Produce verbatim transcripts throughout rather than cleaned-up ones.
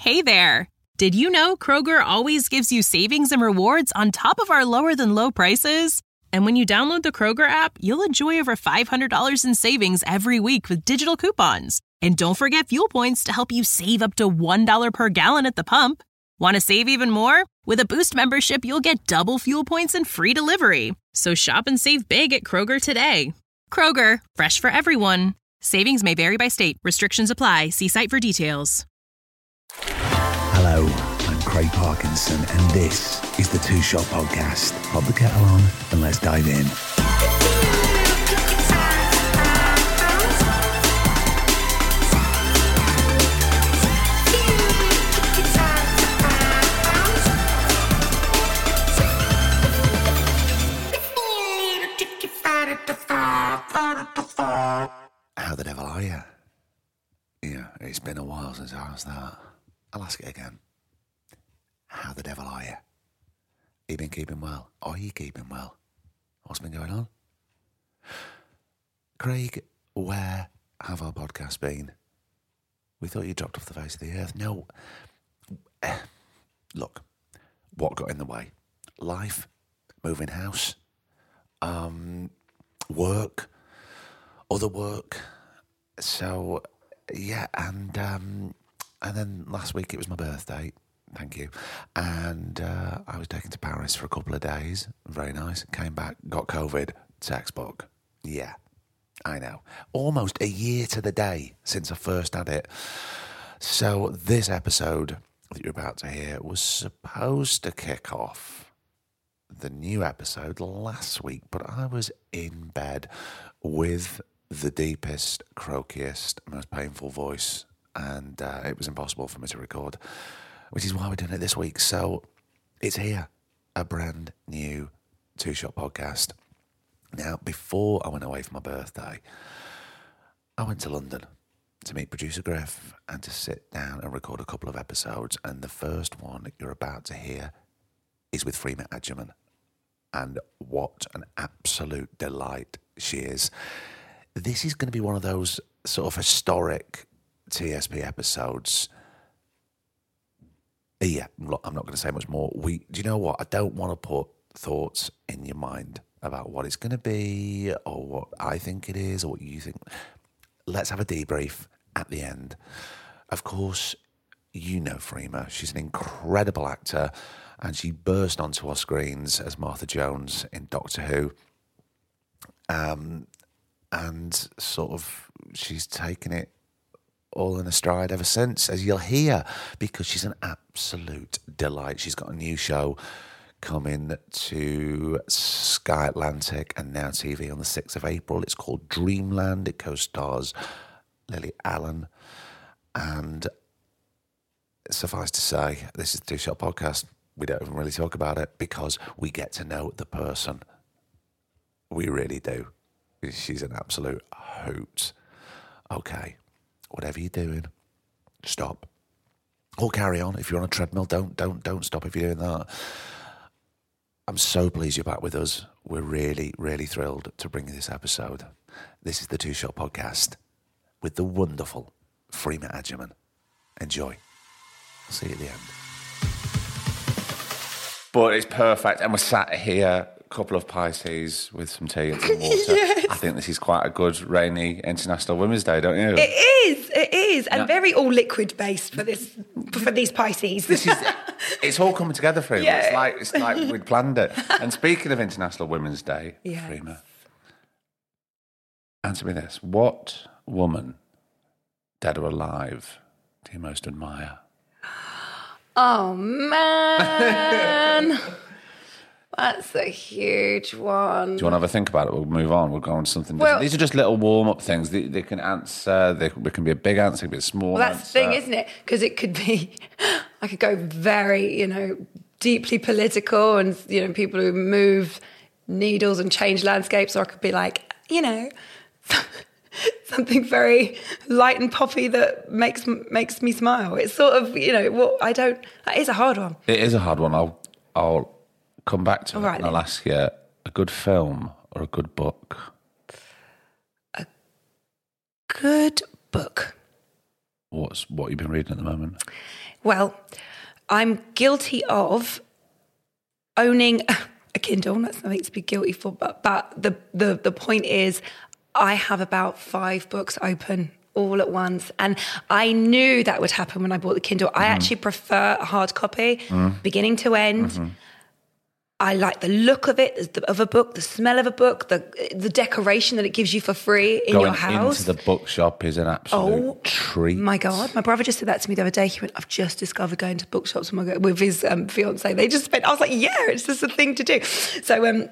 Hey there! Did you know Kroger always gives you savings and rewards on top of our lower-than-low prices? And when you download the Kroger app, you'll enjoy over five hundred dollars in savings every week with digital coupons. And don't forget fuel points to help you save up to one dollar per gallon at the pump. Want to save even more? With a Boost membership, you'll get double fuel points and free delivery. So shop and save big at Kroger today. Kroger, fresh for everyone. Savings may vary by state. Restrictions apply. See site for details. Hello, I'm Craig Parkinson, and this is the Two Shot Podcast. Pop the kettle on and let's dive in. How the devil are you? Yeah, it's been a while since I asked that. I'll ask it again. How the devil are you? You been keeping well? Are you keeping well? What's been going on? Craig, where have our podcasts been? We thought you dropped off the face of the earth. No. Look, what got in the way? Life, moving house, um, work, other work. So, yeah, and um, and then last week it was my birthday. Thank you. And uh, I was taken to Paris for a couple of days. Very nice. Came back, got COVID, textbook. Yeah, I know. Almost a year to the day since I first had it. So this episode that you're about to hear was supposed to kick off the new episode last week, but I was in bed with the deepest, croakiest, most painful voice, and uh, it was impossible for me to record, which is why we're doing it this week. So it's here, a brand new Two-Shot Podcast. Now, before I went away for my birthday, I went to London to meet producer Griff and to sit down and record a couple of episodes. And the first one that you're about to hear is with Freema Agyeman. And what an absolute delight she is. This is going to be one of those sort of historic T S P episodes. Yeah, I'm not, I'm not going to say much more. We, do you know what? I don't want to put thoughts in your mind about what it's going to be or what I think it is or what you think. Let's have a debrief at the end. Of course, you know Freema. She's an incredible actor, and she burst onto our screens as Martha Jones in Doctor Who. Um, and sort of she's taken it all in a stride ever since, as you'll hear, because she's an absolute delight. She's got a new show coming to Sky Atlantic and Now T V on the sixth of April. It's called Dreamland. It co-stars Lily Allen. And suffice to say, this is the Two-Shot Podcast. We don't even really talk about it because we get to know the person. We really do. She's an absolute hoot. Okay. Whatever you're doing, stop. Or carry on. If you're on a treadmill, don't don't don't stop if you're doing that. I'm so pleased you're back with us. We're really, really thrilled to bring you this episode. This is the Two-Shot Podcast with the wonderful Freema Agyeman. Enjoy. I'll see you at the end. But it's perfect. And we're sat here, a couple of Pisces with some tea and some water. Yes. I think this is quite a good rainy International Women's Day, don't you? It is, it is. And yeah. Very all liquid based for this for these Pisces. This is it's all coming together, Freema. Yeah. It's like it's like we'd planned it. And speaking of International Women's Day, yes. Freema, answer me this. What woman, dead or alive, do you most admire? Oh, man. That's a huge one. Do you want to have a think about it? We'll move on. We'll go on to something well, different. These are just little warm-up things. They, they can answer. They, they can be a big answer, it can be a small well, that's answer. the thing, isn't it? Because it could be... I could go very, you know, deeply political and, you know, people who move needles and change landscapes. Or I could be like, you know... something very light and poppy that makes makes me smile. It's sort of, you know, what I don't. That is a hard one. It is a hard one. I'll I'll come back to All it right, and then. I'll ask you a good film or a good book. A good book. what's what you've been reading at the moment? Well, I'm guilty of owning a Kindle. That's nothing to be guilty for, but but the the the point is, I have about five books open all at once, and I knew that would happen when I bought the Kindle. I mm. actually prefer a hard copy, mm. beginning to end. Mm-hmm. I like the look of it, of a book, the smell of a book, the the decoration that it gives you for free in Going your house. Into the bookshop is an absolute oh, treat. My God, my brother just said that to me the other day. He went, "I've just discovered going to bookshops with, my, with his um, fiance. They just spent." I was like, "Yeah, it's just a thing to do." So um,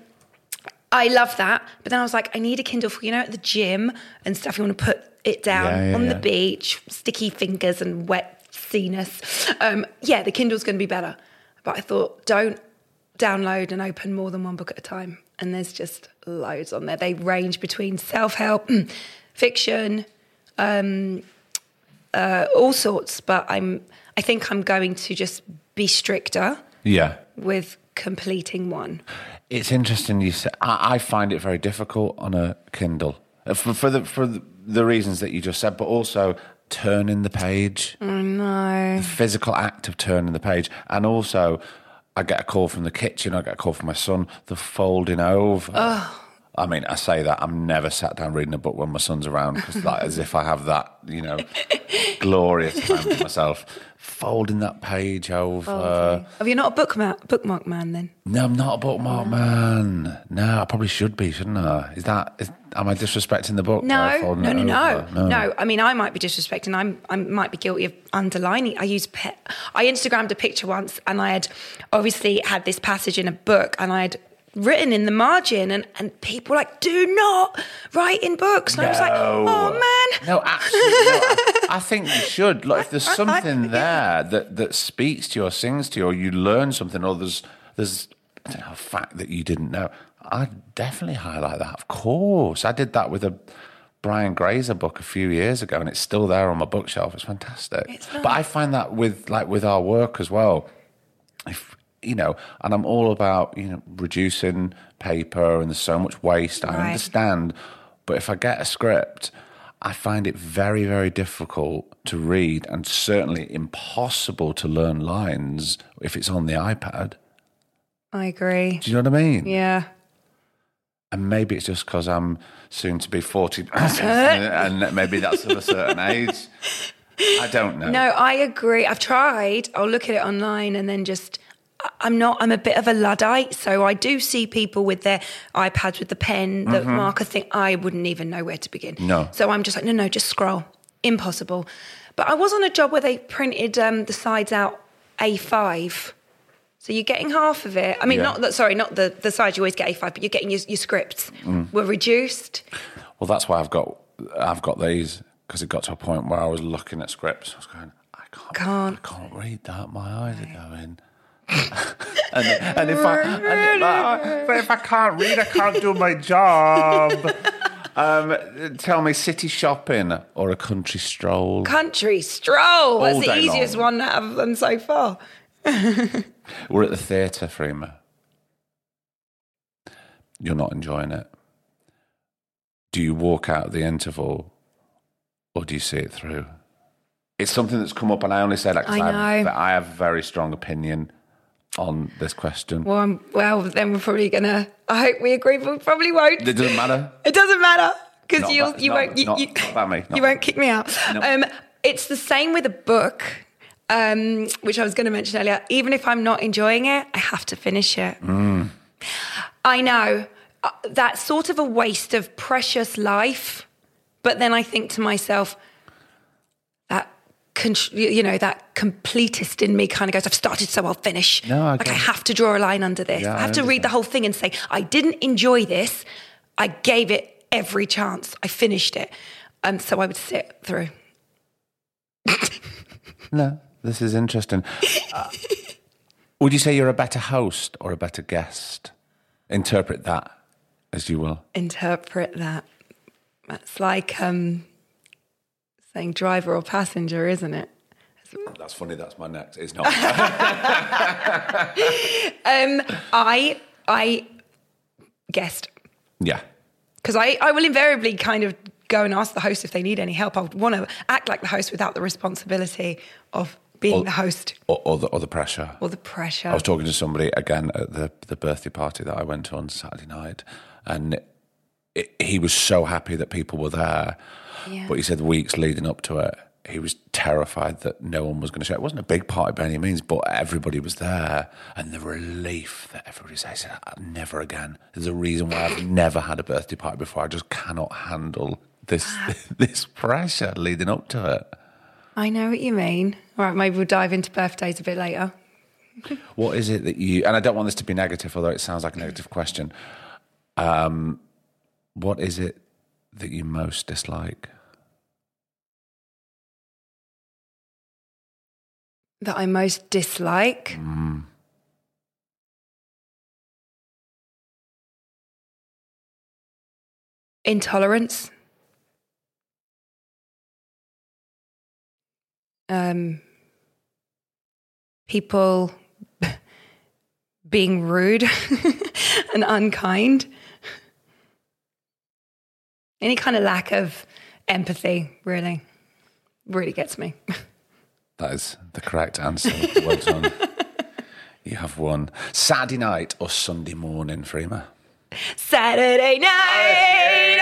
I love that. But then I was like, I need a Kindle for, you know, at the gym and stuff. You want to put it down yeah, yeah, on yeah. the beach, sticky fingers and wet sea-ness. Um, yeah, the Kindle's going to be better. But I thought, don't download and open more than one book at a time. And there's just loads on there. They range between self-help, fiction, um, uh, all sorts. But I'm, I think I'm going to just be stricter. Yeah. With completing one. It's interesting you say. I, I find it very difficult on a Kindle for, for the for the, the reasons that you just said, but also turning the page. Oh no! The physical act of turning the page, and also. I get a call from the kitchen, I get a call from my son, the folding over. Oh. I mean, I say that, I'm never sat down reading a book when my son's around, because like, as if I have that, you know, glorious time to myself. Folding that page over. Okay. Have you not a bookmark, bookmark man then? No, I'm not a bookmark no. man. No, I probably should be, shouldn't I? Is that, is, am I disrespecting the book? No, no, no, no, no. No, I mean, I might be disrespecting. I'm, I might be guilty of underlining. I use, pe- I Instagrammed a picture once and I had obviously had this passage in a book and I had written in the margin and, and people were like, do not write in books. And no. I was like, oh man. No, absolutely. No, I, I think you should. Like, if there's something there that, that speaks to you or sings to you or you learn something or there's, there's I don't know, a fact that you didn't know, I'd definitely highlight that. Of course. I did that with a Brian Grazer book a few years ago and it's still there on my bookshelf. It's fantastic. It's but I find that with like with our work as well. If you know, and I'm all about, you know, reducing paper and there's so much waste, I right. understand. But if I get a script, I find it very, very difficult to read and certainly impossible to learn lines if it's on the iPad. I agree. Do you know what I mean? Yeah. And maybe it's just because I'm soon to be forty and maybe that's of a certain age. I don't know. No, I agree. I've tried. I'll look at it online and then just... I'm not, I'm a bit of a Luddite, so I do see people with their iPads with the pen, the mm-hmm. marker thing. I wouldn't even know where to begin. No. So I'm just like, no, no, just scroll. Impossible. But I was on a job where they printed um, the sides out A five. So you're getting half of it. I mean, yeah. not that, sorry, not the, the sides you always get A five, but you're getting your, your scripts mm. were reduced. Well, that's why I've got, I've got these, because it got to a point where I was looking at scripts. I was going, I can't, can't. I can't read that. My eyes are going... and, and if I, and if I, but if I can't read, I can't do my job. Um, tell me, city shopping or a country stroll? Country stroll. That's the easiest long. one out of them so far. We're at the theatre, Freema. You're not enjoying it. Do you walk out at the interval, or do you see it through? It's something that's come up, and I only say that because I, I, have, I have a very strong opinion on this question. Well, I'm, well, then we're probably going to... I hope we agree, but we probably won't. It doesn't matter. It doesn't matter, because you you not, won't... You, not, you, not about me. Not you won't kick me out. No. Um, it's the same with a book, um, which I was going to mention earlier. Even if I'm not enjoying it, I have to finish it. Mm. I know. Uh, that's sort of a waste of precious life, but then I think to myself... you know, that completist in me kind of goes, I've started, so I'll finish. No, I like I have to draw a line under this. Yeah, I have I to read the whole thing and say, I didn't enjoy this. I gave it every chance. I finished it. And um, so I would sit through. No, this is interesting. Uh, would you say you're a better host or a better guest? Interpret that as you will. Interpret that. That's like... um saying driver or passenger, isn't it? That's funny. That's my next. It's not. um, I I guessed. Yeah. Because I, I will invariably kind of go and ask the host if they need any help. I would want to act like the host without the responsibility of being or, the host. Or, or, the, or the pressure. Or the pressure. I was talking to somebody, again, at the, the birthday party that I went to on Saturday night, and it, he was so happy that people were there. Yeah. But he said weeks leading up to it, he was terrified that no one was going to show. It wasn't a big party by any means, but everybody was there. And the relief that everybody said, I said, never again. There's a reason why I've never had a birthday party before. I just cannot handle this this pressure leading up to it. I know what you mean. All right, maybe we'll dive into birthdays a bit later. What is it that you... And I don't want this to be negative, although it sounds like a negative question. Um, what is it that you most dislike? That I most dislike? Mm. Intolerance. Um, people being rude and unkind. Any kind of lack of empathy, really, really gets me. That is the correct answer. Well done. You have won. Saturday night or Sunday morning, Freema? Saturday night!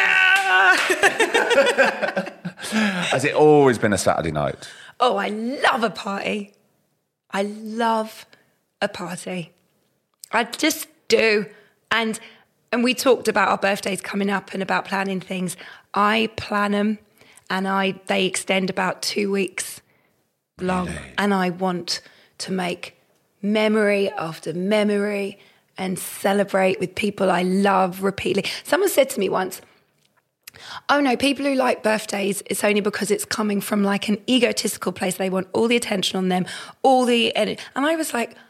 Has it always been a Saturday night? Oh, I love a party. I love a party. I just do. And and we talked about our birthdays coming up and about planning things. I plan them, and I they extend about two weeks long. Really? And I want to make memory after memory and celebrate with people I love repeatedly. Someone said to me once, oh no, people who like birthdays, it's only because it's coming from like an egotistical place. They want all the attention on them, all the energy. And I was like,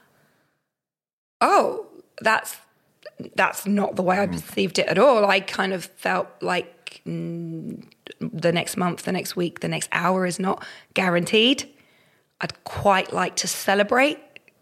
oh, that's that's not the way I perceived it at all. I kind of felt like mm, the next month, the next week, the next hour is not guaranteed. I'd quite like to celebrate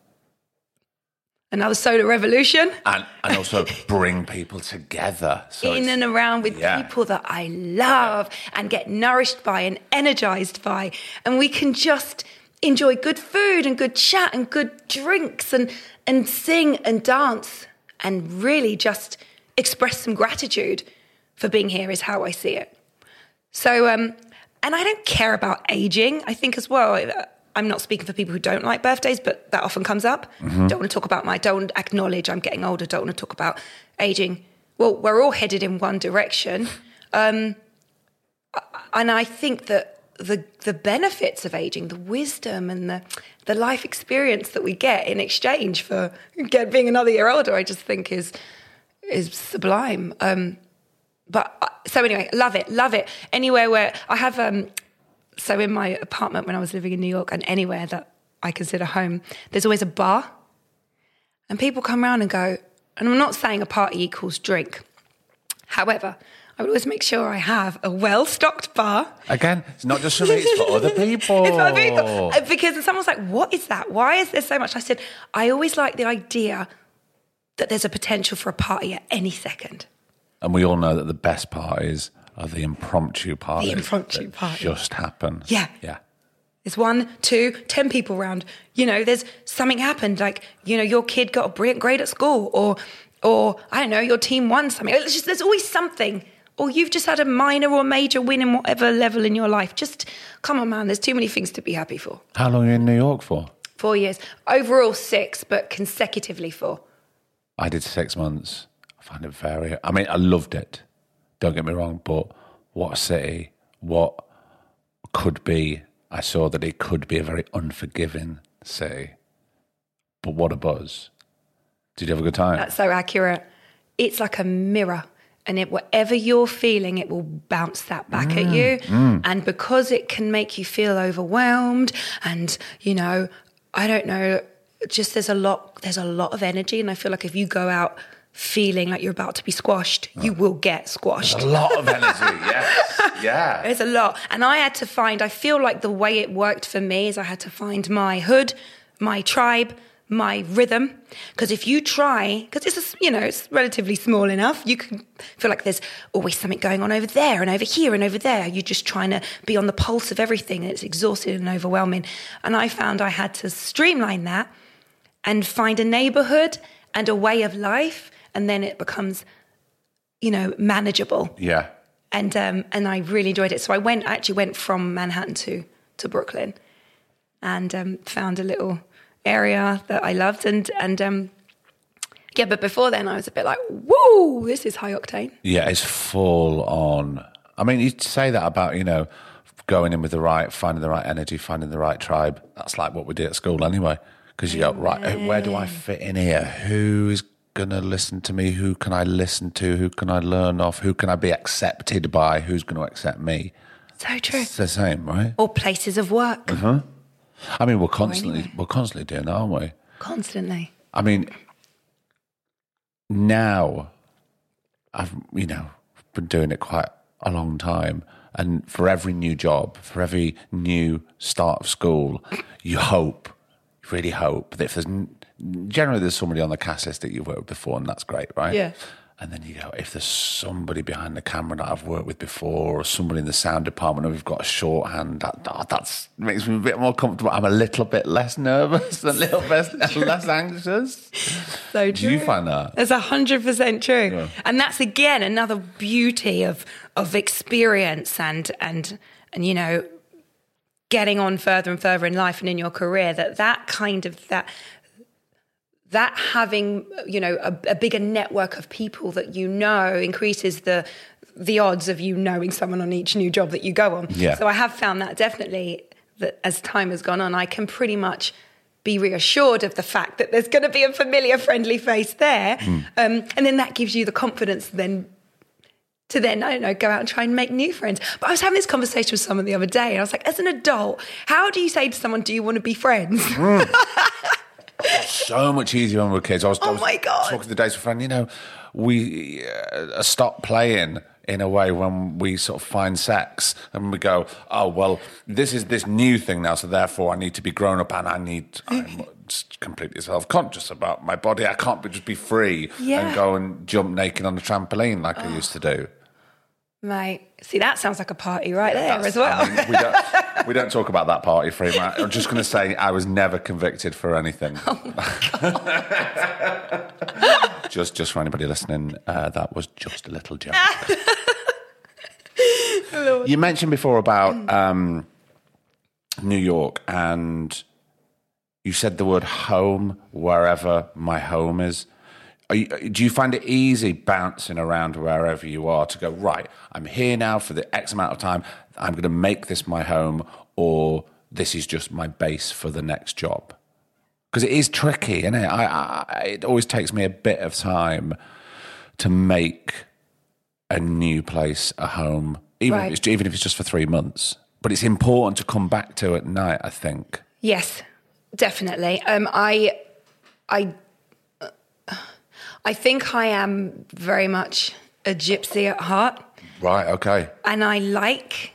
another solar revolution. And, and also bring people together. So in and around with yeah. people that I love and get nourished by and energized by. And we can just enjoy good food and good chat and good drinks and, and sing and dance and really just express some gratitude for being here is how I see it. So, um, and I don't care about aging, I think as well. I'm not speaking for people who don't like birthdays, but that often comes up. Mm-hmm. Don't want to talk about my, don't acknowledge I'm getting older, don't want to talk about aging. Well, we're all headed in one direction. Um, and I think that the the benefits of aging, the wisdom and the, the life experience that we get in exchange for get, being another year older, I just think is is sublime. Um, but so anyway, love it, love it. Anywhere where I have... Um, So in my apartment when I was living in New York and anywhere that I consider home, there's always a bar. And people come around and go, and I'm not saying a party equals drink. However, I would always make sure I have a well-stocked bar. Again, it's not just for me, it's for other people. It's for other people. Because someone's like, what is that? Why is there so much? I said, I always like the idea that there's a potential for a party at any second. And we all know that the best parties are the impromptu parties. The impromptu parties. Just happen. Yeah. Yeah. There's one, two, ten people around. You know, there's something happened. Like, you know, your kid got a brilliant grade at school or, or I don't know, your team won something. It's just, there's always something. Or you've just had a minor or major win in whatever level in your life. Just, come on, man, there's too many things to be happy for. How long are you in New York for? Four years. Overall six, but consecutively four. I did six months. I found it very... I mean, I loved it. Don't get me wrong, but what a city, what could be, I saw that it could be a very unforgiving city. But what a buzz. Did you have a good time? That's so accurate. It's like a mirror. And it, whatever you're feeling, it will bounce that back mm, at you. Mm. And because it can make you feel overwhelmed and, you know, I don't know, just there's a lot, there's a lot of energy. And I feel like if you go out feeling like you're about to be squashed, you will get squashed. There's a lot of energy, yes. Yeah. There's a lot. And I had to find, I feel like the way it worked for me is I had to find my hood, my tribe, my rhythm. Because if you try, because it's, a, you know, it's relatively small enough, you can feel like there's always something going on over there and over here and over there. You're just trying to be on the pulse of everything, and it's exhausting and overwhelming. And I found I had to streamline that and find a neighborhood and a way of life, and then it becomes, you know, manageable. Yeah. And um, and I really enjoyed it. So I went, actually went from Manhattan to, to Brooklyn, and um, found a little area that I loved. And, and um, yeah, but before then I was a bit like, whoa, this is high octane. Yeah, it's full on. I mean, you say that about, you know, going in with the right, finding the right energy, finding the right tribe. That's like what we did at school anyway. Because you go, right, where do I fit in here? Who's going to listen to me? Who can I listen to? Who can I learn off? Who can I be accepted by? Who's going to accept me? So true. It's the same, right? Or places of work. Uh-huh. I mean, we're constantly anyway. we're constantly doing that, aren't we? Constantly. I mean, now I've you know been doing it quite a long time, and for every new job, for every new start of school, you hope, you really hope that if there's generally there's somebody on the cast list that you've worked with before, and that's great, right? Yeah. And then you go, if there's somebody behind the camera that I've worked with before, or somebody in the sound department, and we've got a shorthand, that oh, that's makes me a bit more comfortable. I'm a little bit less nervous, a little bit less anxious. So true. Do you find that? That's a hundred percent true. Yeah. And that's again another beauty of of experience and and and you know, getting on further and further in life and in your career. That that kind of that. That having, you know, a, a bigger network of people that you know increases the the odds of you knowing someone on each new job that you go on. Yeah. So I have found that definitely that as time has gone on, I can pretty much be reassured of the fact that there's going to be a familiar, friendly face there. Mm. Um, and then that gives you the confidence then to then, I don't know, go out and try and make new friends. But I was having this conversation with someone the other day, and I was like, as an adult, how do you say to someone, do you want to be friends? Mm. So much easier when we were kids. I was, oh I was my God. talking to the days with a friend, you know, we uh, stop playing in a way when we sort of find sex and we go, oh, well, this is this new thing now, so therefore I need to be grown up and I need, I'm just completely self-conscious about my body. I can't be, just be free yeah. and go and jump naked on a trampoline like oh. I used to do. Mate, see, that sounds like a party right there That's, as well. I mean, we, don't, we don't talk about that party, Freema. I'm just going to say I was never convicted for anything. Oh my God. just, just for anybody listening, uh, that was just a little joke. You mentioned before about um, New York, and you said the word home, wherever my home is. Are you, do you find it easy bouncing around wherever you are to go, right, I'm here now for the X amount of time, I'm going to make this my home, or this is just my base for the next job? Because it is tricky, isn't it? I, I, it always takes me a bit of time to make a new place a home, even, right. if it's, even if it's just for three months. But it's important to come back to at night, I think. Yes, definitely. Um, I... I I think I am very much a gypsy at heart. Right, okay. And I like,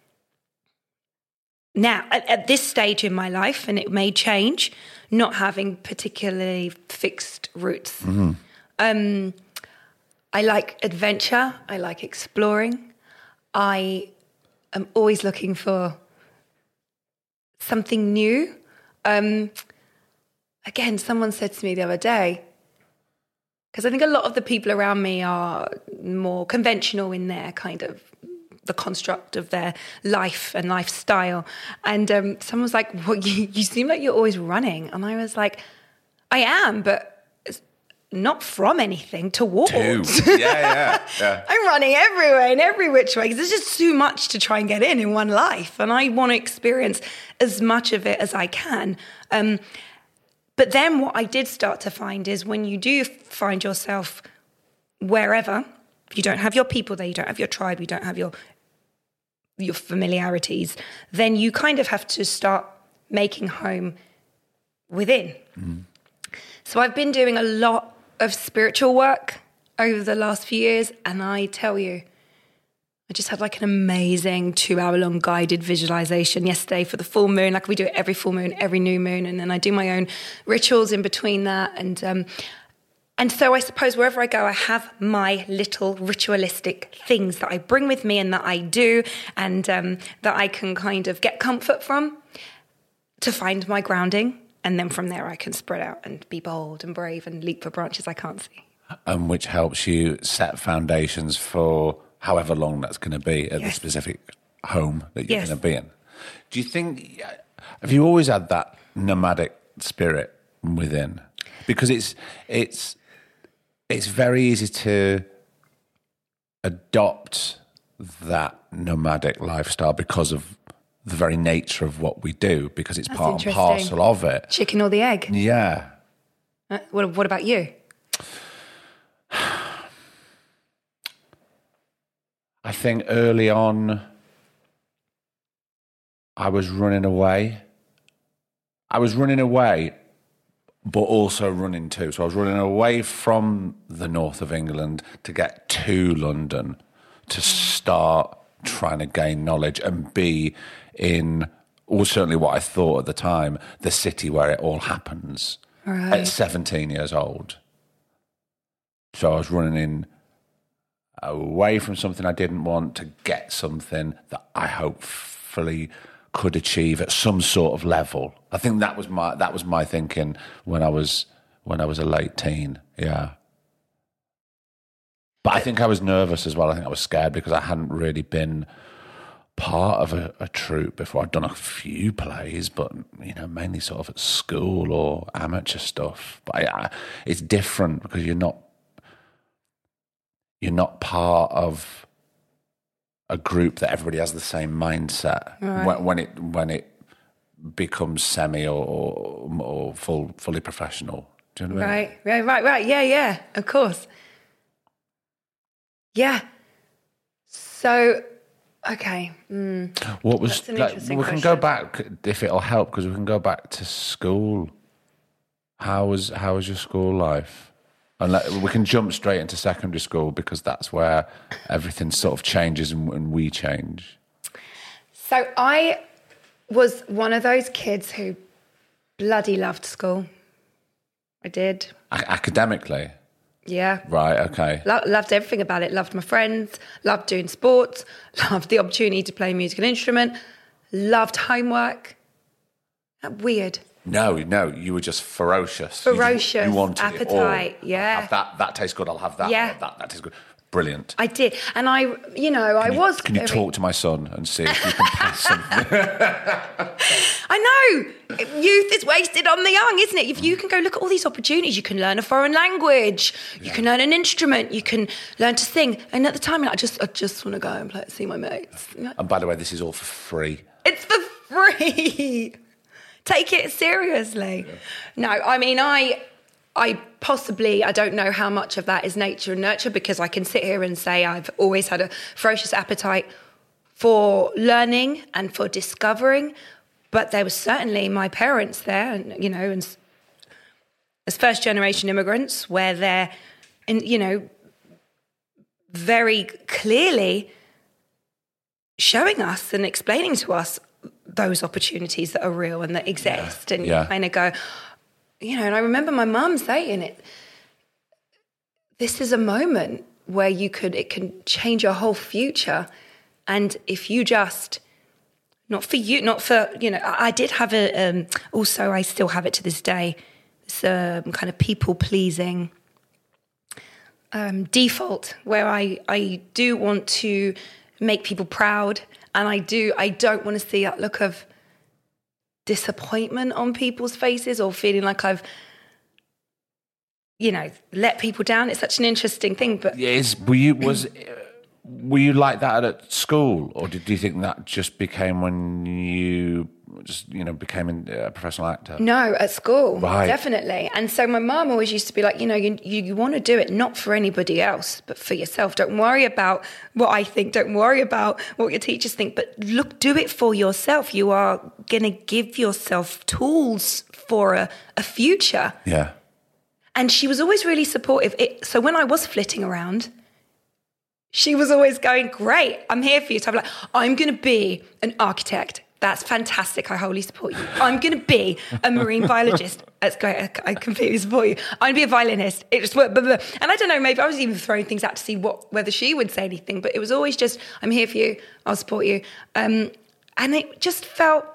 now, at, at this stage in my life, and it may change, not having particularly fixed roots. Mm-hmm. Um, I like adventure. I like exploring. I am always looking for something new. Um, again, someone said to me the other day, because I think a lot of the people around me are more conventional in their kind of the construct of their life and lifestyle. And um, someone was like, well, you, you seem like you're always running. And I was like, I am, but it's not from anything, towards. To. Yeah, yeah, yeah. I'm running everywhere in every which way because there's just too much to try and get in in one life. And I want to experience as much of it as I can. Um But then what I did start to find is when you do find yourself wherever, you don't have your people there, you don't have your tribe, you don't have your your familiarities, then you kind of have to start making home within. Mm. So I've been doing a lot of spiritual work over the last few years, and I tell you, I just had like an amazing two hour long guided visualization yesterday for the full moon. Like we do it every full moon, every new moon. And then I do my own rituals in between that. And, um, and so I suppose wherever I go, I have my little ritualistic things that I bring with me and that I do and um, that I can kind of get comfort from to find my grounding. And then from there I can spread out and be bold and brave and leap for branches I can't see. And which helps you set foundations for however long that's going to be at Yes. the specific home that you're Yes. going to be in. Do you think, have you always had that nomadic spirit within? Because it's it's it's very easy to adopt that nomadic lifestyle because of the very nature of what we do, because it's That's part and interesting. parcel of it. Chicken or the egg? Yeah. Uh, what, what about you? I think early on, I was running away. I was running away, but also running too. So I was running away from the north of England to get to London to start trying to gain knowledge and be in, or certainly what I thought at the time, the city where it all happens Right. at seventeen years old. So I was running in away from something I didn't want to get something that I hopefully could achieve at some sort of level. I think that was my that was my thinking when I was when I was a late teen. Yeah. But I think I was nervous as well. I think I was scared because I hadn't really been part of a, a troupe before. I'd done a few plays, but you know, mainly sort of at school or amateur stuff. But I, I, it's different because you're not you're not part of a group that everybody has the same mindset. Right. When, when it when it becomes semi or or, or full fully professional. Do you know what I mean? Right, right, right, right. Yeah, yeah, of course. Yeah. So, okay. Mm. What was That's an like, interesting we can go question. back if it'll help because we can go back to school. How was how was your school life? And let, we can jump straight into secondary school because that's where everything sort of changes and, and we change. So I was one of those kids who bloody loved school. I did. A- academically, Yeah. right? Okay. Lo- loved everything about it. Loved my friends. Loved doing sports. Loved the opportunity to play a musical instrument. Loved homework. Weird. No, no, you were just ferocious. You Ferocious, just- You, wanted appetite, it all. yeah. I'll have that that tastes good. I'll have that. Yeah. I'll have that that tastes good. Brilliant. I did. And I, you know, I Can you, was... Can you very- talk to my son and see if you can pass something? I know. Youth is wasted on the young, isn't it? If you can go look at all these opportunities, you can learn a foreign language, you can learn an instrument, you can learn to sing. And at the time, I just, I just want to go and play, see my mates. And by the way, this is all for free. It's for free. Take it seriously. No, I mean, I, I possibly, I don't know how much of that is nature and nurture because I can sit here and say I've always had a ferocious appetite for learning and for discovering, but there was certainly my parents there, and you know, and as first generation immigrants, where they're, in, you know, very clearly showing us and explaining to us those opportunities that are real and that exist. Yeah. And Yeah. you kind of go, you know, and I remember my mum saying it, this is a moment where you could, it can change your whole future. And if you just, not for you, not for, you know, I, I did have a, um, also I still have it to this day, this um, kind of people pleasing um, default where I, I do want to make people proud. And I do, I don't want to see that look of disappointment on people's faces or feeling like I've, you know, let people down. It's such an interesting thing. But Is were you was were you like that at school, or did you think that just became when you just you know became a professional actor? no, at school, Right. definitely. And so my mum always used to be like, you know, you, you, you want to do it not for anybody else, but for yourself. Don't worry about what I think. Don't worry about what your teachers think. But look, do it for yourself. You are going to give yourself tools for a, a future. Yeah. And she was always really supportive. It, so when I was flitting around, she was always going, great, I'm here for you. So I'm like, I'm going to be an architect. That's fantastic. I wholly support you. I'm going to be a marine biologist. That's great. I, I completely support you. I'm going to be a violinist. It just worked. Blah, blah. And I don't know, maybe I was even throwing things out to see what whether she would say anything, but it was always just, I'm here for you. I'll support you. Um, and it just felt,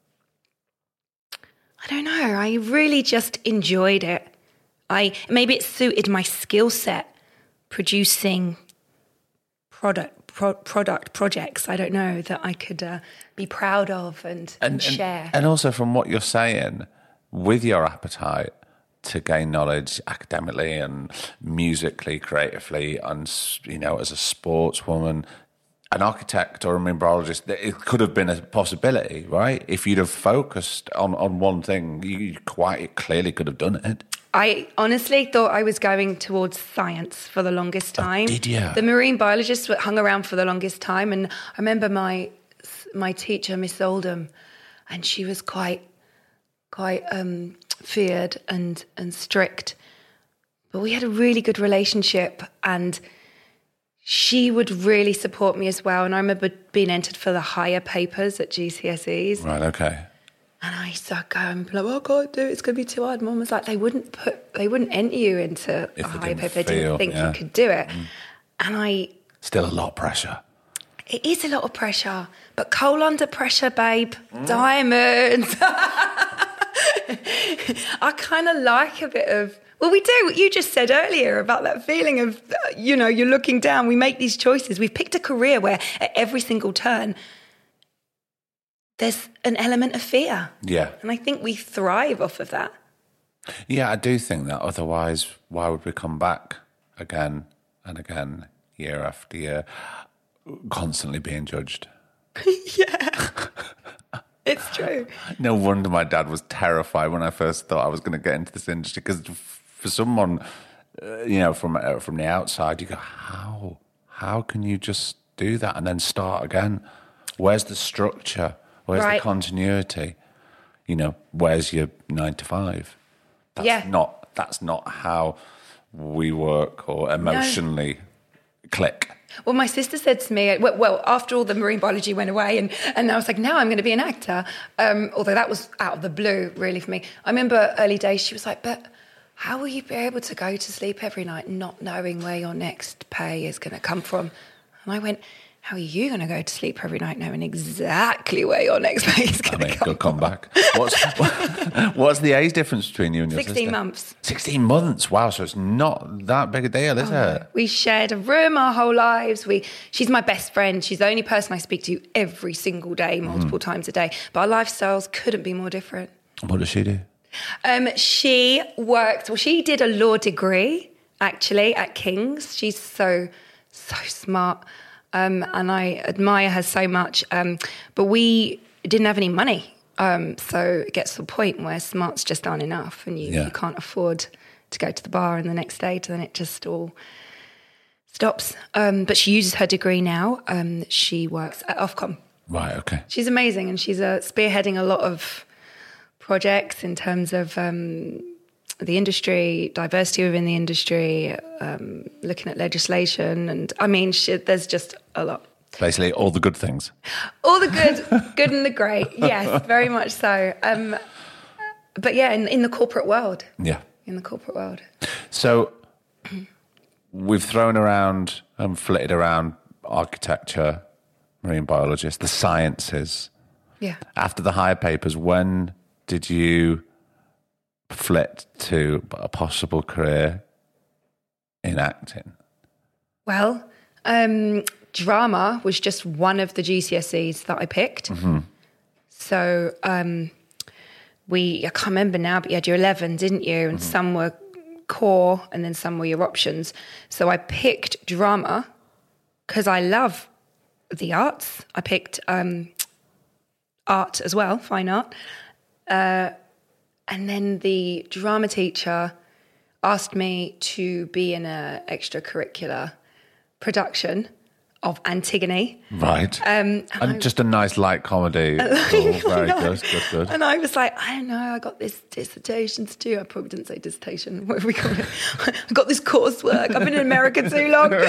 I don't know, I really just enjoyed it. I maybe it suited my skill set, producing product pro, product projects. I don't know, that I could uh, be proud of and, and, and share. And, and also, from what you're saying, with your appetite to gain knowledge academically and musically, creatively, and you know, as a sportswoman, an architect or a marine biologist, it could have been a possibility, right? If you'd have focused on, on one thing, you quite clearly could have done it. I honestly thought I was going towards science for the longest time. Oh, did you? The marine biologists hung around for the longest time, and I remember my my teacher, Miss Oldham, and she was quite quite um, feared and and strict, but we had a really good relationship, and she would really support me as well. And I remember being entered for the higher papers at G C S Es. Right, okay. And I used to go and be like, oh, I can't do it, it's going to be too hard. Mum was like, they wouldn't put, they wouldn't enter you into If a they higher didn't paper. They feel, didn't think yeah. you could do it. Mm. And I... Still a lot of pressure. It is a lot of pressure, but coal under pressure, babe. Mm. Diamonds. I kind of like a bit of... Well, we do. What you just said earlier about that feeling of, you know, you're looking down. We make these choices. We've picked a career where at every single turn, there's an element of fear. Yeah. And I think we thrive off of that. Yeah, I do think that. Otherwise, why would we come back again and again, year after year, constantly being judged? Yeah. It's true. No wonder my dad was terrified when I first thought I was going to get into this industry, because for someone, uh, you know, from uh, from the outside, you go, how? How can you just do that and then start again? Where's the structure? Where's right. the continuity? You know, where's your nine to five? That's yeah. not that's not how we work or emotionally no. click. Well, my sister said to me, well, after all the marine biology went away, and, and I was like, now I'm going to be an actor. Um, although that was out of the blue, really, for me. I remember early days, she was like, but how will you be able to go to sleep every night not knowing where your next pay is going to come from? And I went, how are you going to go to sleep every night knowing exactly where your next pay is going I mean, to come good comeback. What's, what's the age difference between you and your sixteen sister? months. sixteen months. Wow, so it's not that big a deal, is Oh, it? we shared a room our whole lives. We, she's my best friend. She's the only person I speak to every single day, multiple mm. times a day. But our lifestyles couldn't be more different. What does she do? Um, she worked, well, she did a law degree, actually, at King's. She's so, so smart. Um, and I admire her so much. Um, but we didn't have any money. Um, so it gets to the point where smarts just aren't enough, and you, yeah. you can't afford to go to the bar and the next day, then it just all stops. Um, but she uses her degree now. Um, she works at Ofcom. Right, okay. She's amazing, and she's uh, spearheading a lot of projects in terms of um, the industry, diversity within the industry, um, looking at legislation. And I mean, she, there's just a lot. Basically, all the good things. All the good, good and the great. Yes, very much so. Um, but yeah, in, in the corporate world. Yeah. In the corporate world. So we've thrown around and flitted around architecture, marine biologist, the sciences. Yeah. After the higher papers, when did you flit to a possible career in acting? Well, um, drama was just one of the G C S Es that I picked. Mm-hmm. So um, we, I can't remember now, but you had your eleven, didn't you? And mm-hmm. some were core and then some were your options. So I picked drama because I love the arts. I picked um, art as well, fine art. Uh, and then the drama teacher asked me to be in an extracurricular production of Antigone. Right. Um, and and just a nice light comedy. Cool. Very good, good, good. And I was like, I don't know, I got this dissertation to do. I probably didn't say dissertation, whatever we call it. I got this coursework. I've been in America too long. Um,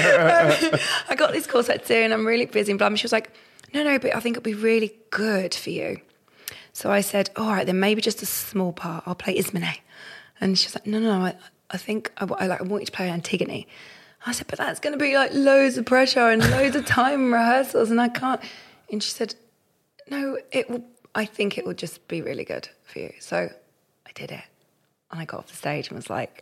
I got this coursework to do and I'm really busy and blah. And she was like, no, no, but I think it'll be really good for you. So I said, all right, then maybe just a small part. I'll play Ismene. And she was like, no, no, no, I, I think I, I, like, I want you to play Antigone. I said, but that's going to be like loads of pressure and loads of time and rehearsals and I can't. And she said, no, it will, I think it will just be really good for you. So I did it. And I got off the stage and was like,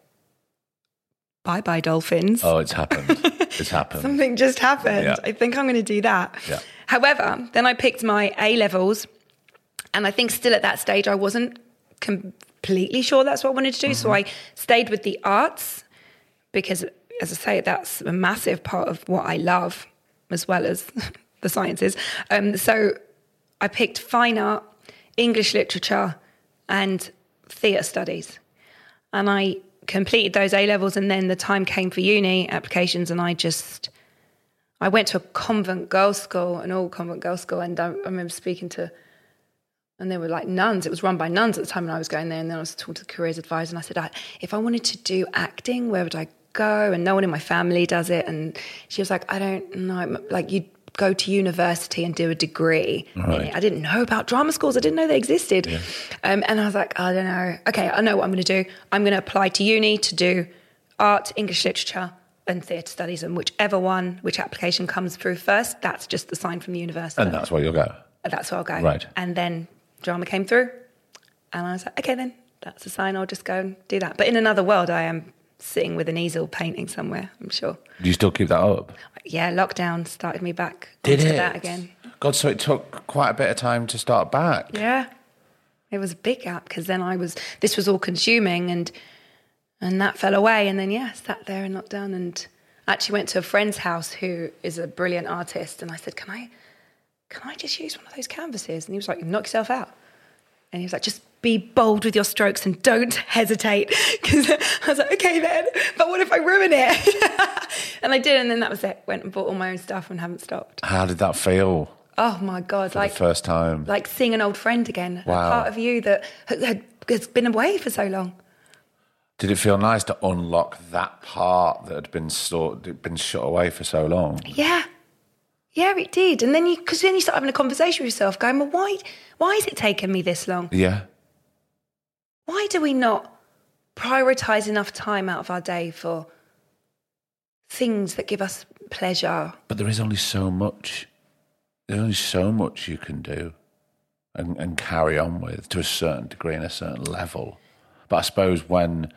bye-bye, dolphins. Oh, it's happened. It's happened. Something just happened. Yeah. I think I'm going to do that. Yeah. However, then I picked my A-levels and I think still at that stage I wasn't completely sure that's what I wanted to do. Mm-hmm. So I stayed with the arts because, as I say, that's a massive part of what I love, as well as the sciences. Um, so I picked fine art, English literature, and theatre studies. And I completed those A-levels, and then the time came for uni applications, and I just... I went to a convent girls' school, an all convent girls' school, and I, I remember speaking to... And they were like nuns. It was run by nuns at the time when I was going there, and then I was talking to the careers advisor, and I said, I, if I wanted to do acting, where would I go? And no one in my family does it. And she was like, I don't know, like you'd go to university and do a degree. Right. I didn't know about drama schools. I didn't know they existed. Yeah. Um, and I was like, I don't know. Okay, I know what I'm going to do. I'm going to apply to uni to do art, English literature and theatre studies, and whichever one, which application comes through first, that's just the sign from the university. And that's where you'll go. That's where I'll go. Right. And then drama came through and I was like, okay, then that's a sign. I'll just go and do that. But in another world, I am sitting with an easel painting somewhere, I'm sure. Do you still keep that up? Yeah, lockdown started me back Did onto it? that again. God, so it took quite a bit of time to start back. Yeah. It was a big gap because then I was, this was all consuming and and that fell away. And then, yeah, sat there in lockdown and actually went to a friend's house who is a brilliant artist. And I said, can I, can I just use one of those canvases? And he was like, knock yourself out. And he was like, just be bold with your strokes and don't hesitate. Because I was like, okay then, but what if I ruin it? And I did, and then that was it. Went and bought all my own stuff and haven't stopped. How did that feel? Oh my God. For like the first time. Like seeing an old friend again. Wow. A part of you that had, has been away for so long. Did it feel nice to unlock that part that had been sort, been shut away for so long? Yeah. Yeah, it did. And then you, because then you start having a conversation with yourself going, well, why, why has it taken me this long? Yeah. Why do we not prioritise enough time out of our day for things that give us pleasure? But there is only so much, there's only so much you can do and, and carry on with to a certain degree and a certain level. But I suppose when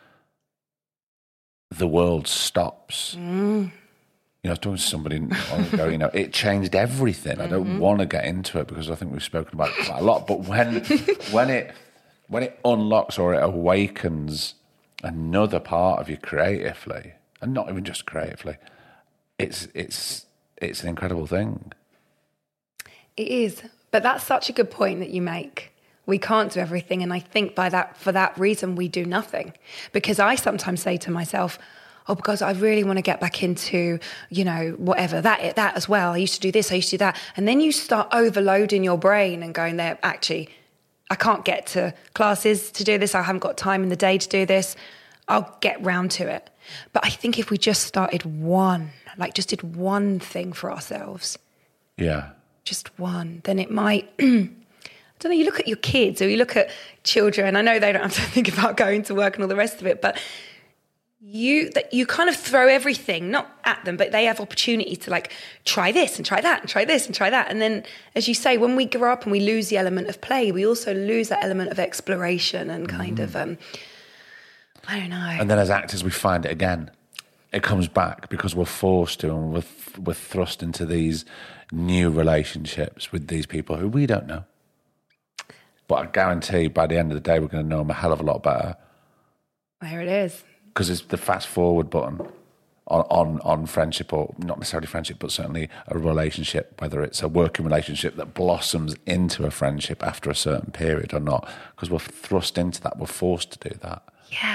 the world stops, mm. you know, I was talking to somebody on ago, you know, it changed everything. Mm-hmm. I don't want to get into it because I think we've spoken about it quite a lot. But when when it when it unlocks or it awakens another part of you creatively, and not even just creatively, it's it's it's an incredible thing. It is. But that's such a good point that you make. We can't do everything. And I think by that, for that reason, we do nothing. Because I sometimes say to myself, oh, because I really want to get back into, you know, whatever, that that as well. I used to do this, I used to do that. And then you start overloading your brain and going there, actually, I can't get to classes to do this. I haven't got time in the day to do this. I'll get round to it. But I think if we just started one, like just did one thing for ourselves. Yeah. Just one, then it might... I don't know, you look at your kids or you look at children, I know they don't have to think about going to work and all the rest of it, but you that you kind of throw everything, not at them, but they have opportunity to like try this and try that and try this and try that. And then, as you say, when we grow up and we lose the element of play, we also lose that element of exploration and kind mm. of, um, I don't know. And then as actors, we find it again. It comes back because we're forced to and we're, we're thrust into these new relationships with these people who we don't know. But I guarantee by the end of the day, we're going to know them a hell of a lot better. There it is. Because it's the fast forward button on, on, on friendship, or not necessarily friendship, but certainly a relationship, whether it's a working relationship that blossoms into a friendship after a certain period or not. Because we're thrust into that. We're forced to do that. Yeah.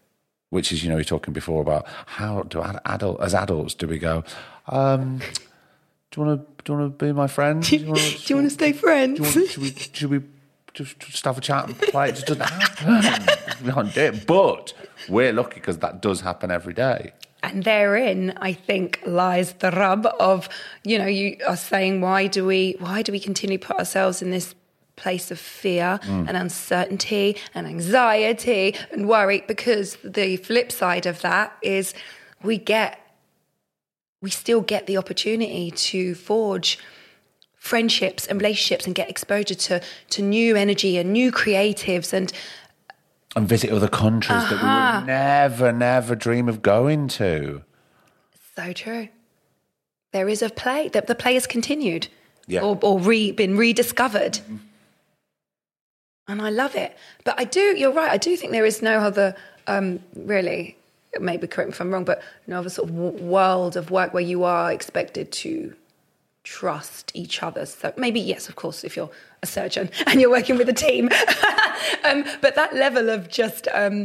Which is, you know, you're talking before about how do adult, as adults, do we go, um, Do you want to? Do you want to be my friend? Do you, wanna, do you want to stay friends? Do you want, should we? Should we just, just have a chat and play? It just doesn't happen. We can't do it, but we're lucky because that does happen every day. And therein, I think, lies the rub of, you know, you are saying, why do we, why do we continue to put ourselves in this place of fear mm. and uncertainty and anxiety and worry? Because the flip side of that is we get, we still get the opportunity to forge friendships and relationships and get exposure to, to new energy and new creatives and And visit other countries uh-huh. that we would never, never dream of going to. So true. There is a play. The, the play has continued yeah. or, or re, been rediscovered. Mm-hmm. And I love it. But I do, you're right, I do think there is no other, um, really, maybe correct me if I'm wrong, but no other sort of w- world of work where you are expected to trust each other. So maybe, yes, of course, if you're a surgeon and you're working with a team. um, but that level of just um,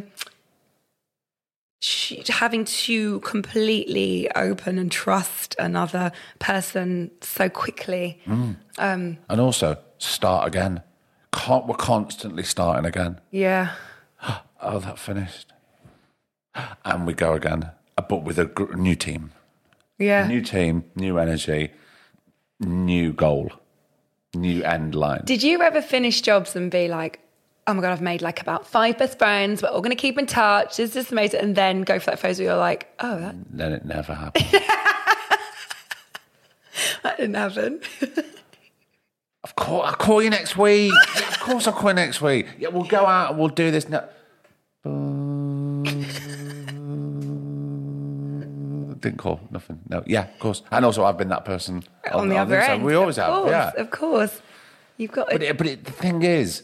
sh- having to completely open and trust another person so quickly. Mm. Um, and also, start again. Can't, we're constantly starting again. Yeah. Oh, that finished. And we go again, but with a gr- new team. Yeah. New team, new energy, new goal. New end line. Did you ever finish jobs and be like, oh my God, I've made like about five best friends, we're all going to keep in touch, this is amazing, and then go for that phase where you're like, oh, that... Then it never happened. That didn't happen. Of course, I'll call you next week. Yeah, of course I'll call you next week. Yeah, we'll go out and we'll do this. No. Didn't call, nothing. No, yeah, of course. And also, I've been that person on, on the other end. We always of have, course, yeah. Of course, you've got. But it, but it, the thing is,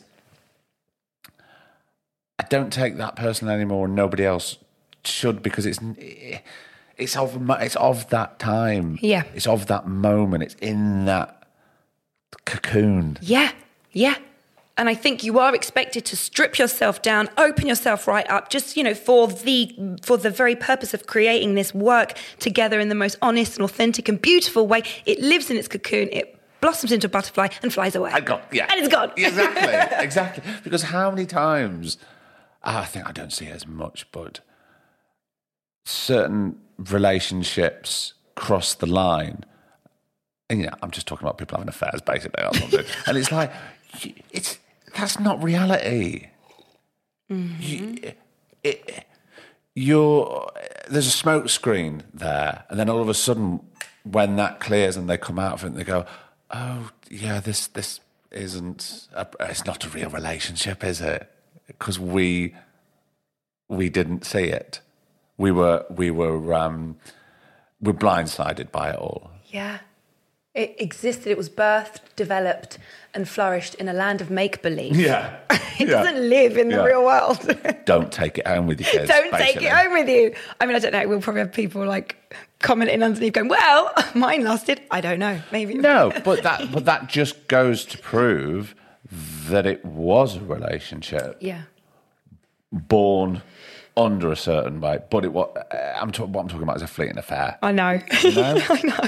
I don't take that person anymore, and nobody else should, because it's it's of it's of that time. Yeah, it's of that moment. It's in that cocoon. Yeah, yeah. And I think you are expected to strip yourself down, open yourself right up, just, you know, for the for the very purpose of creating this work together in the most honest and authentic and beautiful way. It lives in its cocoon, it blossoms into a butterfly and flies away. And gone, yeah. And it's gone. Exactly, exactly. Because how many times, I think I don't see it as much, but certain relationships cross the line. And, you know, I'm just talking about people having affairs, basically. That's what I'm doing. And it's like, it's that's not reality. Mm-hmm. You, it, you're, there's a smoke screen there, and then all of a sudden, when that clears and they come out of it, they go, "Oh, yeah, this this isn't. A, it's not a real relationship, is it? Because we we didn't see it. We were we were um, we're blindsided by it all." Yeah. It existed, it was birthed, developed and flourished in a land of make-believe. Yeah. It yeah. doesn't live in the yeah. real world. Don't take it home with you kids. Don't basically. take it home with you. I mean, I don't know, we'll probably have people like commenting underneath going, well, mine lasted, I don't know, maybe. No, but that but that just goes to prove that it was a relationship. Yeah. Born under a certain way, but it what I'm talking what I'm talking about is a fleeting affair. I know. You know? I know.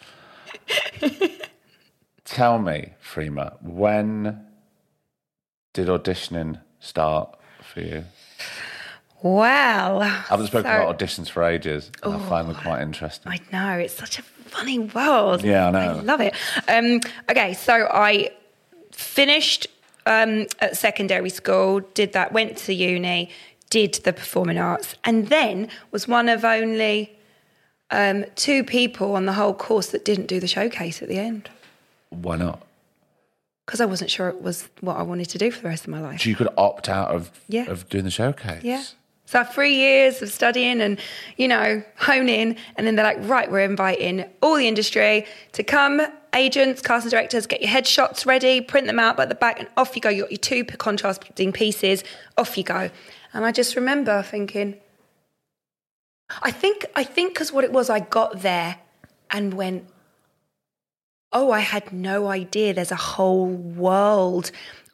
Tell me, Freema, when did auditioning start for you? Wow. I haven't spoken so, about auditions for ages, and oh, I find them quite interesting. I know, it's such a funny world. Yeah, I know. I love it. Um, okay, so I finished um, at secondary school, did that, went to uni, did the performing arts, and then was one of only... Um, two people on the whole course that didn't do the showcase at the end. Why not? Because I wasn't sure it was what I wanted to do for the rest of my life. So you could opt out of yeah. of doing the showcase? Yeah. So three years of studying and, you know, honing, and then they're like, right, we're inviting all the industry to come, agents, casting directors, get your headshots ready, print them out by the back, and off you go. You got your two contrasting pieces, off you go. And I just remember thinking... I think I think because what it was, I got there and went, oh, I had no idea there's a whole world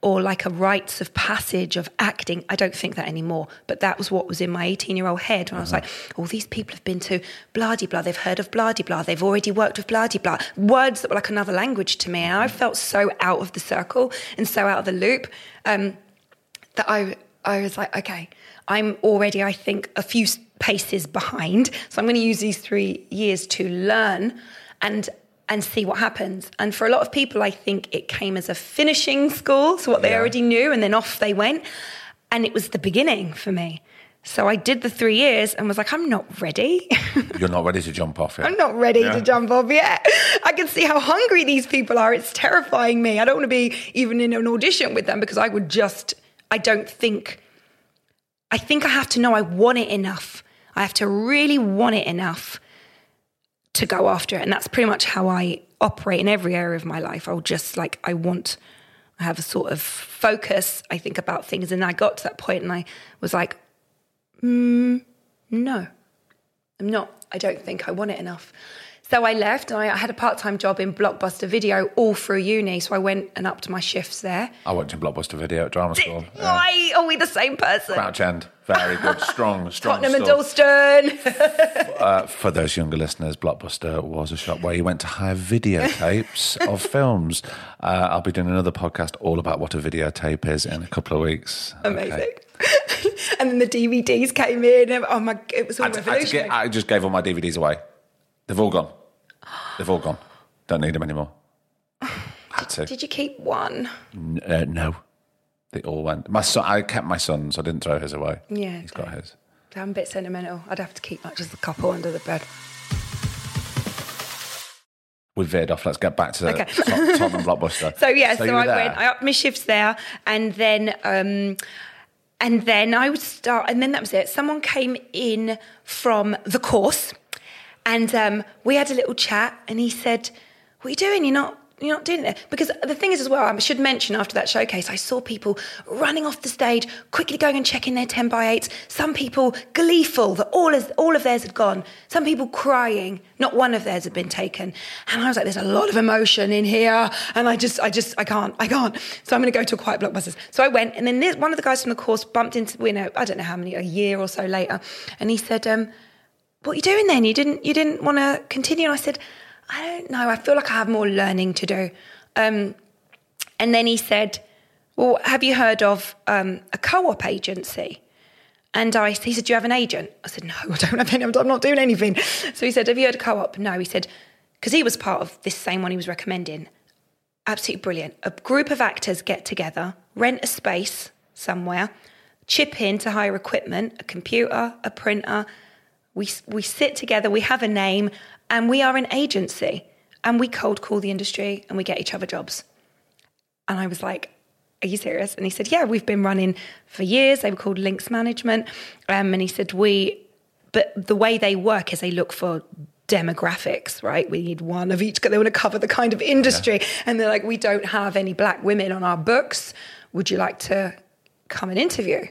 or like a rites of passage of acting. I don't think that anymore, but that was what was in my eighteen-year-old head when I was like, all these people have been to blah-de-blah, they've heard of blah-de-blah, they've already worked with blah-de-blah, words that were like another language to me, and I felt so out of the circle and so out of the loop um, that I, I was like, okay, I'm already, I think, a few paces behind, so I'm going to use these three years to learn and and see what happens. And for a lot of people, I think it came as a finishing school, so what they yeah. already knew, and then off they went. And it was the beginning for me. So I did the three years and was like, I'm not ready. You're not ready to jump off yet? I'm not ready yeah. to jump off yet. I can see how hungry these people are. It's terrifying me. I don't want to be even in an audition with them because I would just, I don't think, I think I have to know I want it enough. I have to really want it enough to go after it. And that's pretty much how I operate in every area of my life. I'll just like, I want, I have a sort of focus, I think, about things. And I got to that point and I was like, mm, no, I'm not. I don't think I want it enough. So I left and I had a part-time job in Blockbuster Video all through uni. So I went and upped my shifts there. I worked in Blockbuster Video at drama school. Why are we the same person? Crouch End. Very good. Strong, strong Tottenham store. and Dalston. uh, for those younger listeners, Blockbuster was a shop where you went to hire videotapes of films. Uh, I'll be doing another podcast all about what a videotape is in a couple of weeks. Amazing. Okay. And then the D V Ds came in. And, oh my, it was all I, revolutionary. I, I just gave all my D V Ds away. They've all gone. They've all gone. Don't need them anymore. Had to. Did you keep one? N- uh, no. They all went. My son, I kept my son's. I didn't throw his away. Yeah. He's got his. I'm a bit sentimental. I'd have to keep like just a couple under the bed. We veered off. Let's get back to the Okay. top, top and Blockbuster. So yeah, so, so, you were I there. went. I upped my shifts there, and then um, and then I would start, and then that was it. Someone came in from the course, and um, we had a little chat, and he said, "What are you doing? You're not." You're not doing it. Because the thing is as well, I should mention after that showcase, I saw people running off the stage, quickly going and checking their ten by eights. Some people gleeful that all, is, all of theirs had gone. Some people crying, not one of theirs had been taken. And I was like, there's a lot of emotion in here. And I just, I just, I can't, I can't. So I'm going to go to a quiet Blockbusters. So I went, and then this, one of the guys from the course bumped into, you know, I don't know how many, a year or so later. And he said, um, what are you doing then? You didn't, you didn't want to continue? And I said, I don't know. I feel like I have more learning to do. Um, and then he said, well, have you heard of um, a co-op agency? And I, he said, do you have an agent? I said, no, I don't have any. I'm not doing anything. So he said, have you heard of co-op? No. He said, because he was part of this same one he was recommending. Absolutely brilliant. A group of actors get together, rent a space somewhere, chip in to hire equipment, a computer, a printer. We we sit together, we have a name, and we are an agency, and we cold call the industry, and we get each other jobs. And I was like, are you serious? And he said, yeah, we've been running for years. They were called Links Management. Um, and he said, we, but the way they work is they look for demographics, right? We need one of each, they want to cover the kind of industry. Yeah. And they're like, we don't have any black women on our books. Would you like to come and interview?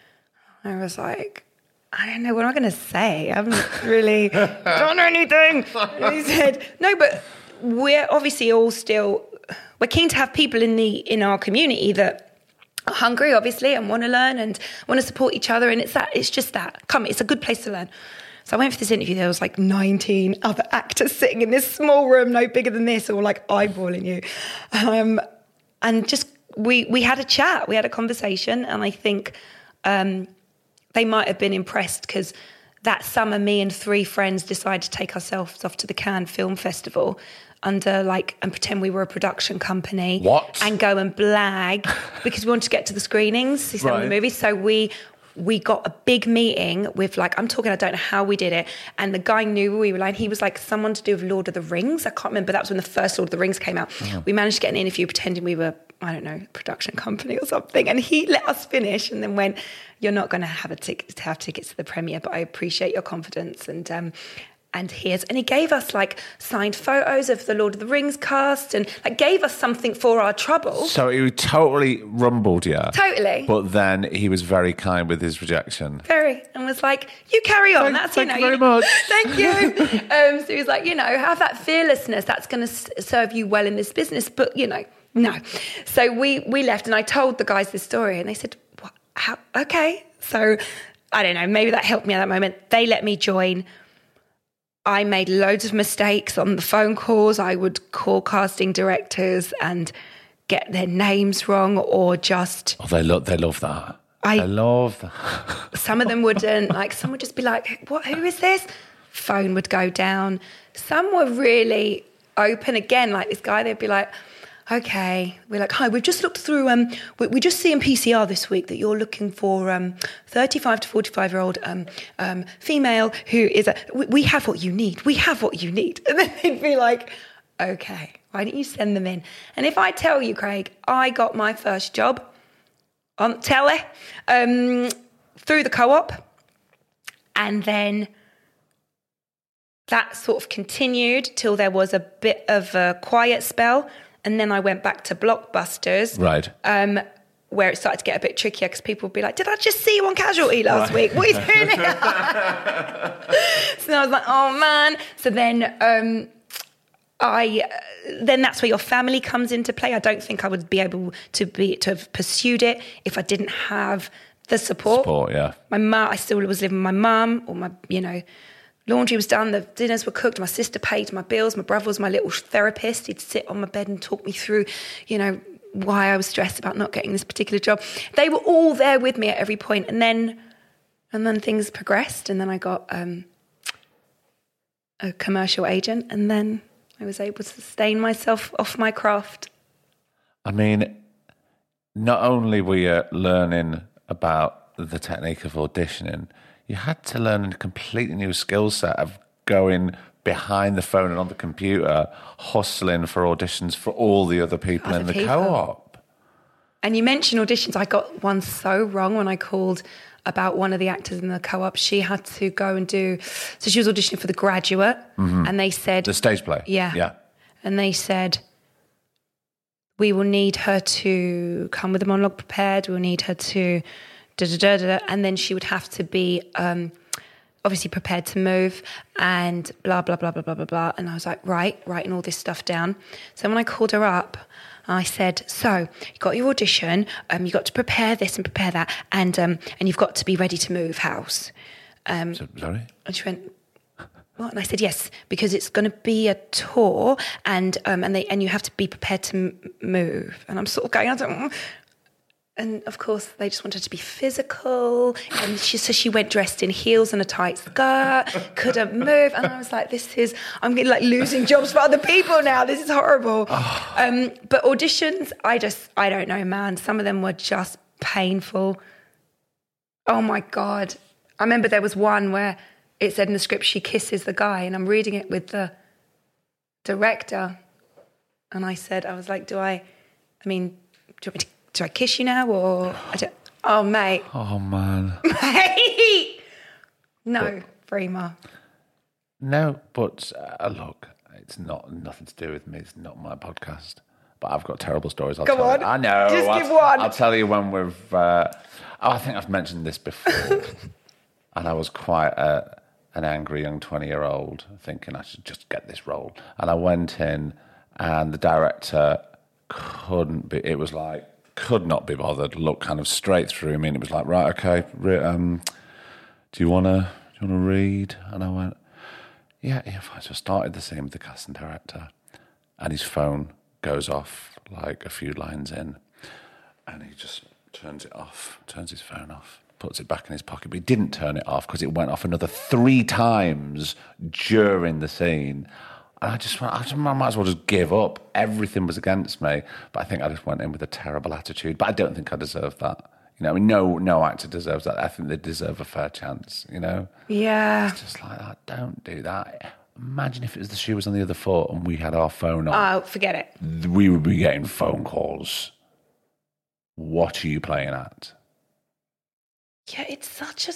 I was like, I don't know, what am I going to say? I haven't really done anything. And he said, no, but we're obviously all still, we're keen to have people in the in our community that are hungry, obviously, and want to learn and want to support each other. And it's that, it's just that. Come, it's a good place to learn. So I went for this interview. There was like nineteen other actors sitting in this small room, no bigger than this, all like eyeballing you. Um, and just, we, we had a chat, we had a conversation. And I think... Um, they might have been impressed because that summer, me and three friends decided to take ourselves off to the Cannes Film Festival under like and pretend we were a production company. What? And go and blag because we wanted to get to the screenings, see some right. of the movies. So we we got a big meeting with like, I'm talking, I don't know how we did it. And the guy knew we were like, he was like someone to do with Lord of the Rings. I can't remember. That was when the first Lord of the Rings came out. Oh. We managed to get an interview pretending we were, I don't know, production company or something. And he let us finish and then went, you're not going to have a ticket to have tickets to the premiere, but I appreciate your confidence. And um, and here's, and he gave us like signed photos of the Lord of the Rings cast and like gave us something for our trouble. So he totally rumbled you. Totally. But then he was very kind with his rejection. Very. And was like, you carry on. Thank, That's, thank you know. you very you, much. Thank you. um, so he was like, you know, have that fearlessness. That's going to serve you well in this business. But, you know, No. So we, we left and I told the guys this story and they said, what? How? Okay. So I don't know, maybe that helped me at that moment. They let me join. I made loads of mistakes on the phone calls. I would call casting directors and get their names wrong or just... Oh, they, lo- they love that. I I love that. Some of them wouldn't. Like, some would just be like, what, who is this? Phone would go down. Some were really open again, like this guy, they'd be like, okay. We're like, hi, we've just looked through, um, we, we just see in P C R this week that you're looking for um, thirty-five to forty-five-year-old um, um, female who is a, we, we have what you need. We have what you need. And then they'd be like, okay, why don't you send them in? And if I tell you, Craig, I got my first job on telly um, through the Co-op, and then that sort of continued till there was a bit of a quiet spell, and then I went back to Blockbusters, right? Um, where it started to get a bit trickier because people would be like, "Did I just see you on Casualty last right. week? What are you doing here?" So I was like, "Oh man!" So then, um, I then that's where your family comes into play. I don't think I would be able to be to have pursued it if I didn't have the support. Support, yeah. My mum, I still was living with my mum, or my, you know. Laundry was done, the dinners were cooked, my sister paid my bills, my brother was my little therapist. He'd sit on my bed and talk me through, you know, why I was stressed about not getting this particular job. They were all there with me at every point. And then and then things progressed, and then I got um, a commercial agent, and then I was able to sustain myself off my craft. I mean, not only were you learning about the technique of auditioning, you had to learn a completely new skill set of going behind the phone and on the computer, hustling for auditions for all the other people other in the people. Co-op. And you mentioned auditions. I got one so wrong when I called about one of the actors in the Co-op. She had to go and do... So she was auditioning for The Graduate, mm-hmm. and they said... The stage play? Yeah. Yeah. And they said, we will need her to come with a monologue prepared. We'll need her to... Da, da, da, da, and then she would have to be um, obviously prepared to move and blah, blah, blah, blah, blah, blah, blah. And I was like, right, writing all this stuff down. So when I called her up, I said, so you got your audition, um, you got to prepare this and prepare that, and um, and you've got to be ready to move house. Um, so, sorry? And she went, what? And I said, yes, because it's going to be a tour, and um, and they and you have to be prepared to m- move. And I'm sort of going, I don't know. And of course, they just wanted to be physical. And she, so she went dressed in heels and a tight skirt, couldn't move. And I was like, this is, I'm getting like losing jobs for other people now. This is horrible. Oh. Um, but auditions, I just, I don't know, man. Some of them were just painful. Oh my God. I remember there was one where it said in the script, she kisses the guy. And I'm reading it with the director. And I said, I was like, do I, I mean, do you want me to do I kiss you now or I don't, oh mate. Oh man. Mate. No, Freema. No, but uh, look, it's not nothing to do with me. It's not my podcast. But I've got terrible stories. I'll Go tell on. You. I know. Just I'll, give one. I'll tell you when we've. Uh, oh, I think I've mentioned this before. And I was quite a, an angry young twenty-year-old, thinking I should just get this role. And I went in, and the director couldn't be. It was like. Could not be bothered. Looked kind of straight through me, and it was like, right, okay. Re- um, do you wanna do you wanna read? And I went, yeah, yeah. Fine. So I started the scene with the casting director, and his phone goes off like a few lines in, and he just turns it off, turns his phone off, puts it back in his pocket. But he didn't turn it off because it went off another three times during the scene. And I just went, I, just, I might as well just give up. Everything was against me. But I think I just went in with a terrible attitude. But I don't think I deserved that. You know, I mean, no, no actor deserves that. I think they deserve a fair chance, you know? Yeah. It's just like that. Don't do that. Imagine if it was the shoe was on the other foot and we had our phone on. Oh, forget it. We would be getting phone calls. What are you playing at? Yeah, it's such a...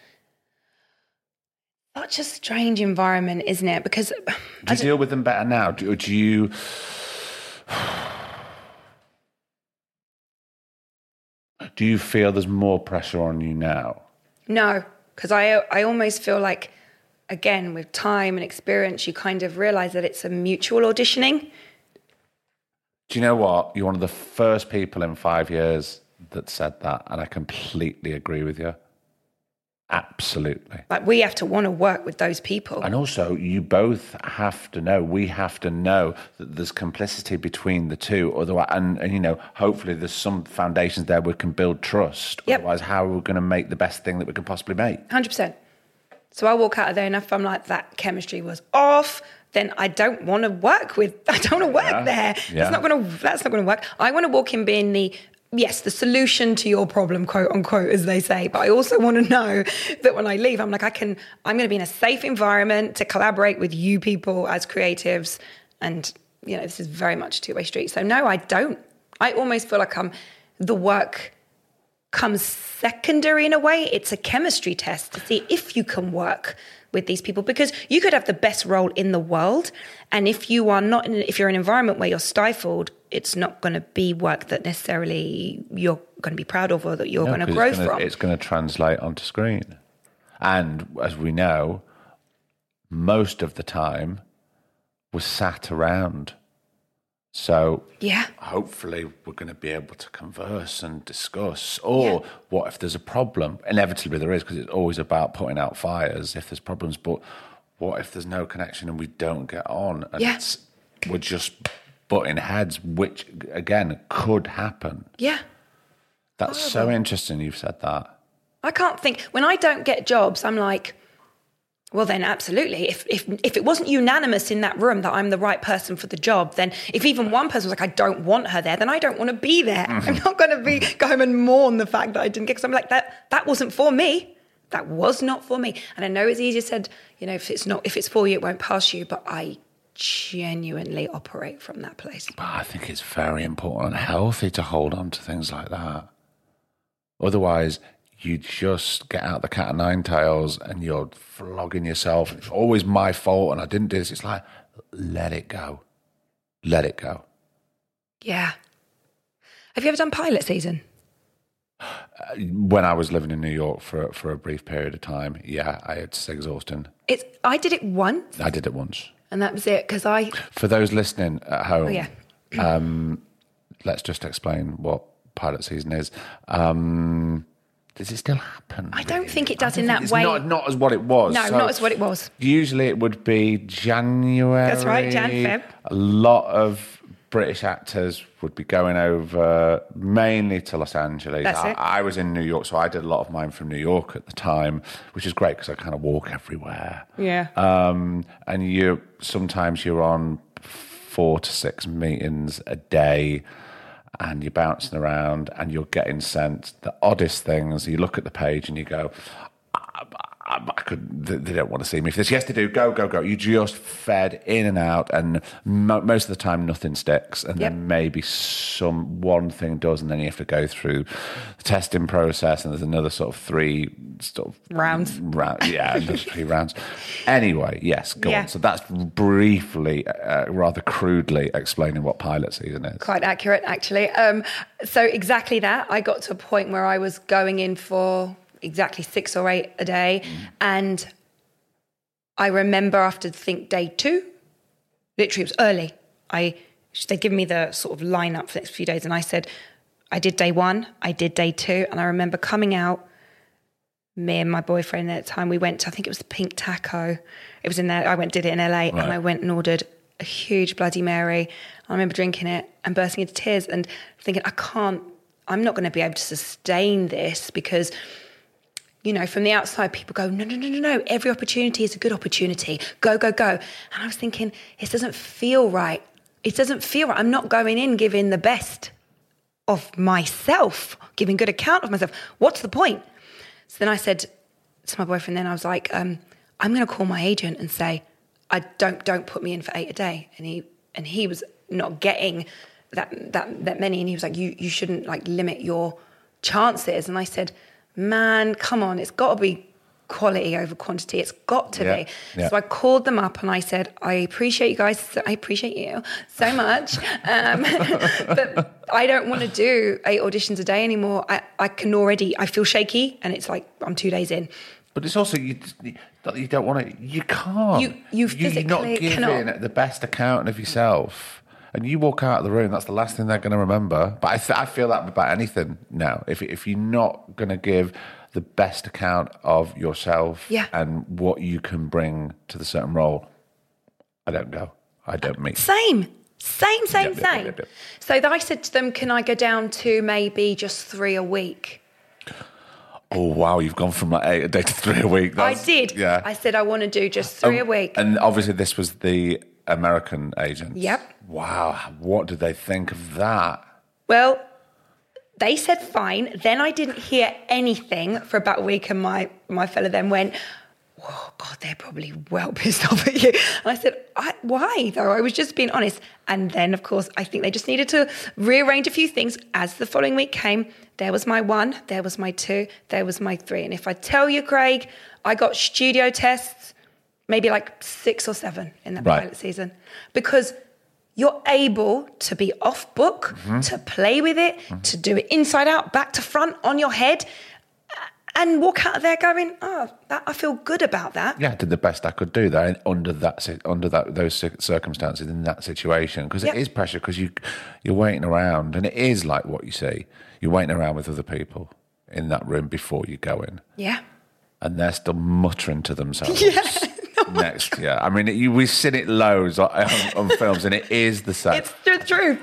Such a strange environment, isn't it? Because do you deal with them better now? Do, do you? Do you feel there's more pressure on you now? No, because I I almost feel like, again, with time and experience, you kind of realise that it's a mutual auditioning. Do you know what? You're one of the first people in five years that said that, and I completely agree with you. Absolutely. Like, we have to want to work with those people. And also, you both have to know, we have to know that there's complicity between the two. Otherwise, and, and you know, hopefully there's some foundations there we can build trust. Yep. Otherwise, how are we going to make the best thing that we can possibly make? one hundred percent. So I walk out of there, and if I'm like, that chemistry was off, then I don't want to work with, I don't want to work Yeah. there. Yeah. It's not going to, that's not going to work. I want to walk in being the, yes, the solution to your problem, quote unquote, as they say. But I also want to know that when I leave, I'm like, I can, I'm going to be in a safe environment to collaborate with you people as creatives. And, you know, this is very much a two-way street. So no, I don't. I almost feel like I'm, the work comes secondary in a way. It's a chemistry test to see if you can work with these people, because you could have the best role in the world, and if you are not in, if you're in an environment where you're stifled, it's not going to be work that necessarily you're going to be proud of or that you're No, going to 'cause grow it's gonna, from. It's going to translate onto screen. And as we know, most of the time we're sat around. So Yeah. hopefully we're going to be able to converse and discuss. Or Yeah. what if there's a problem? Inevitably there is, because it's always about putting out fires if there's problems. But what if there's no connection and we don't get on? And Yeah. it's, we're just butting heads, which, again, could happen. Yeah. That's so interesting you've said that. I can't think, when I don't get jobs, I'm like, well, then absolutely. If if if it wasn't unanimous in that room that I'm the right person for the job, then if even one person was like, I don't want her there, then I don't want to be there. Mm-hmm. I'm not going to be go home and mourn the fact that I didn't get, because I'm like, that that wasn't for me. That was not for me. And I know it's easier said, you know, if it's not, if it's for you, it won't pass you. But I genuinely operate from that place. But I think it's very important and healthy to hold on to things like that. Otherwise, you just get out the cat o' nine tails and you're flogging yourself. It's always my fault and I didn't do this. It's like, let it go. Let it go. Yeah. Have you ever done pilot season? Uh, when I was living in New York for for a brief period of time, yeah, I, it's exhausting. It's. I did it once. I did it once. And that was it, because I... For those listening at home, Oh, yeah. um, let's just explain what pilot season is. Um... Does it still happen? I don't really? think it does in think that it's way. Not, not as what it was. No, So not as what it was. Usually it would be January. That's right, Jan, Feb. A lot of British actors would be going over mainly to Los Angeles. That's I, it. I was in New York, so I did a lot of mine from New York at the time, which is great because I kind of walk everywhere. Yeah. Um, and you sometimes you're on four to six meetings a day, and you're bouncing around and you're getting sent the oddest things. You look at the page and you go, I, I, I could, they don't want to see me for this. Yes, they do. Go, go, go. You just fed in and out, and mo- most of the time nothing sticks. And Yep. then maybe some one thing does, and then you have to go through the testing process, and there's another sort of three sort of Rounds. Round, yeah, another three rounds. Anyway, yes, go Yeah. on. So that's briefly, uh, rather crudely explaining what pilot season is. Quite accurate, actually. Um, so exactly that. I got to a point where I was going in for exactly six or eight a day. Mm. And I remember after, I think, day two, literally it was early, I they give me the sort of lineup for the next few days. And I said, I did day one, I did day two. And I remember coming out, me and my boyfriend at the time, we went to, I think it was the Pink Taco. It was in there. I went, did it in L A, Right. and I went and ordered a huge Bloody Mary. I remember drinking it and bursting into tears and thinking, I can't, I'm not going to be able to sustain this, because, you know, from the outside, people go, no, no, no, no, no. Every opportunity is a good opportunity. Go, go, go. And I was thinking, it doesn't feel right. It doesn't feel right. I'm not going in giving the best of myself, giving good account of myself. What's the point? So then I said to my boyfriend, then I was like, um, I'm going to call my agent and say, I don't don't put me in for eight a day. And he and he was not getting that that that many, and he was like, you you shouldn't like limit your chances. And I said, man, come on, it's got to be quality over quantity. It's got to Yeah, be. yeah. So I called them up and I said, I appreciate you guys. I appreciate you so much. Um, but I don't want to do eight auditions a day anymore. I, I can already, I feel shaky, and it's like I'm two days in. But it's also, you not that you don't want to, you can't. You- you You're not physically giving cannot. the best account of yourself. And you walk out of the room, that's the last thing they're going to remember. But I, th- I feel that about anything now. If if you're not going to give the best account of yourself yeah. and what you can bring to the certain role, I don't go. I don't meet. Same. Same, same, Yep, yep, same. yep, yep. So I said to them, can I go down to maybe just three a week? Oh, wow, you've gone from like eight a day to three a week. That's, I did. Yeah. I said I want to do just three Um, a week. And obviously this was the American agent. Yep. Wow, what did they think of that? Well, they said fine. Then I didn't hear anything for about a week, and my, my fella then went, oh, God, they're probably well pissed off at you. And I said, I, why, though? I was just being honest. And then, of course, I think they just needed to rearrange a few things. As the following week came, there was my one, there was my two, there was my three. And if I tell you, Craig, I got studio tests, maybe like six or seven in that Right. pilot season. Because you're able to be off book, Mm-hmm. to play with it, mm-hmm. to do it inside out, back to front, on your head, and walk out of there going, oh, that, I feel good about that. Yeah, I did the best I could do there under that si- under that those cir- circumstances in that situation, because Yep. it is pressure, because you you're waiting around, and it is like what you see. You're waiting around with other people in that room before you go in, Yeah. and they're still muttering to themselves. Yeah. Next, yeah. I mean, you, we've seen it loads on, on films, and it is the same. It's the truth.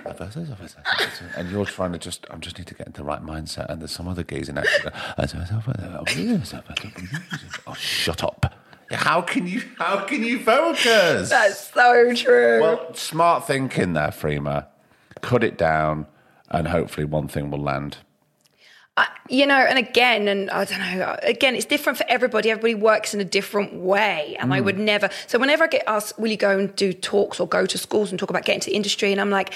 And you're trying to just, I just need to get into the right mindset. And there's some other geezer next to you. Oh, shut up. How can you, how can you focus? That's so true. Well, smart thinking there, Freema. Cut it down, and hopefully one thing will land. I, you know, and again, and I don't know, again, it's different for everybody. Everybody works in a different way. And mm. I would never, so whenever I get asked, will you go and do talks or go to schools and talk about getting to the industry? And I'm like,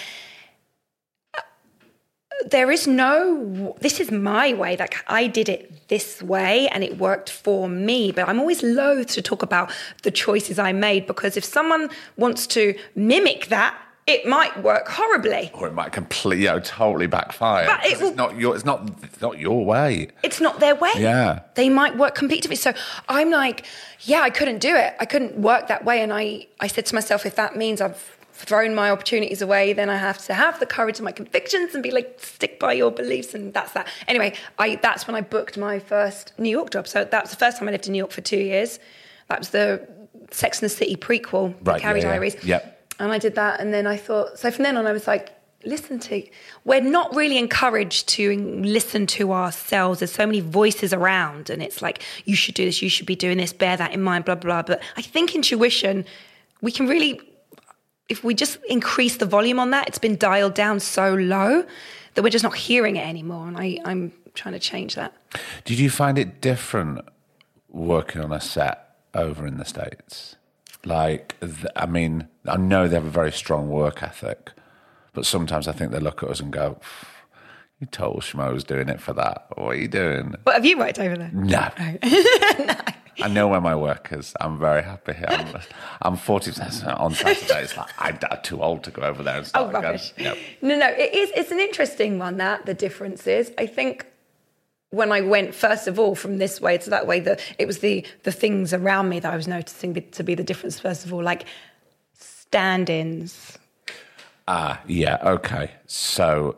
there is no, this is my way. Like, I did it this way and it worked for me. But I'm always loath to talk about the choices I made, because if someone wants to mimic that, it might work horribly, or it might completely, you know, totally backfire. But it will, it's not your, it's not, it's not your way. It's not their way. Yeah, they might work completely. So I'm like, yeah, I couldn't do it. I couldn't work that way. And I, I said to myself, if that means I've thrown my opportunities away, then I have to have the courage of my convictions and be like, stick by your beliefs, and that's that. Anyway, I that's when I booked my first New York job. So that was the first time I lived in New York for two years. That was the Sex and the City prequel, right, Carrie yeah, Diaries. Yeah. Yep. And I did that, and then I thought, so from then on I was like, listen to, we're not really encouraged to listen to ourselves. There's so many voices around, and it's like, you should do this, you should be doing this, bear that in mind, blah, blah, blah. But I think intuition, we can really, if we just increase the volume on that, it's been dialed down so low that we're just not hearing it anymore. And I, I'm trying to change that. Did you find it different working on a set over in the States? Like, I mean, I know they have a very strong work ethic, but sometimes I think they look at us and go, you total schmoes doing it for that. What are you doing? But have you worked over there? No. No. no. I know where my work is. I'm very happy here. I'm, I'm forty percent on Saturday. It's like, I'm too old to go over there and start oh, again. Rubbish. Yep. No, no, it is, it's an interesting one, that, the difference is. I think when I went, first of all, from this way to that way, the, it was the the things around me that I was noticing to be the difference, first of all, like stand-ins. Ah, yeah, okay. So,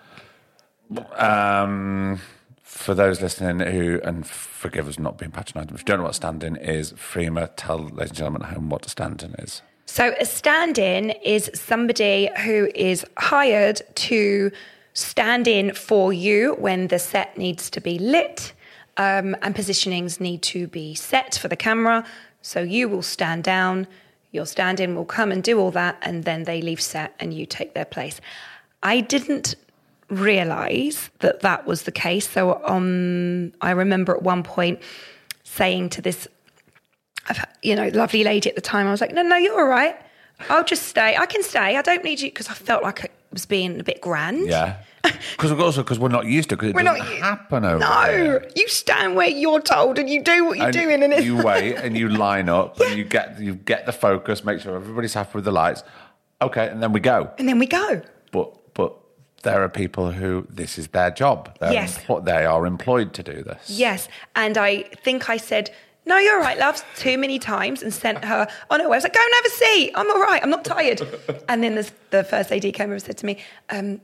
um, for those listening who, and forgive us not being patronising, if you don't know what stand-in is, Freema, tell ladies and gentlemen at home what a stand-in is. So a stand-in is somebody who is hired to stand in for you when the set needs to be lit, um, and positionings need to be set for the camera. So you will stand down, your stand-in will come and do all that, and then they leave set and you take their place. I didn't realise that that was the case. So um, I remember at one point saying to this, you know, lovely lady at the time, I was like, no, no, you're all right. I'll just stay. I can stay. I don't need you, because I felt like I was being a bit grand. Yeah. Because also because we're not used to it, because it We're doesn't not, happen over no, there. You stand where you're told and you do what you're And doing. And it's you wait and you line up and you get you get the focus, make sure everybody's happy with the lights. Okay, and then we go. And then we go. But but there are people who this is their job. They're Yes. empl- they are employed to do this. Yes. And I think I said, no, you're all right, love, too many times and sent her on her way. I was like, go and have a seat. I'm all right. I'm not tired. And then the, the first A D came over and said to me, um,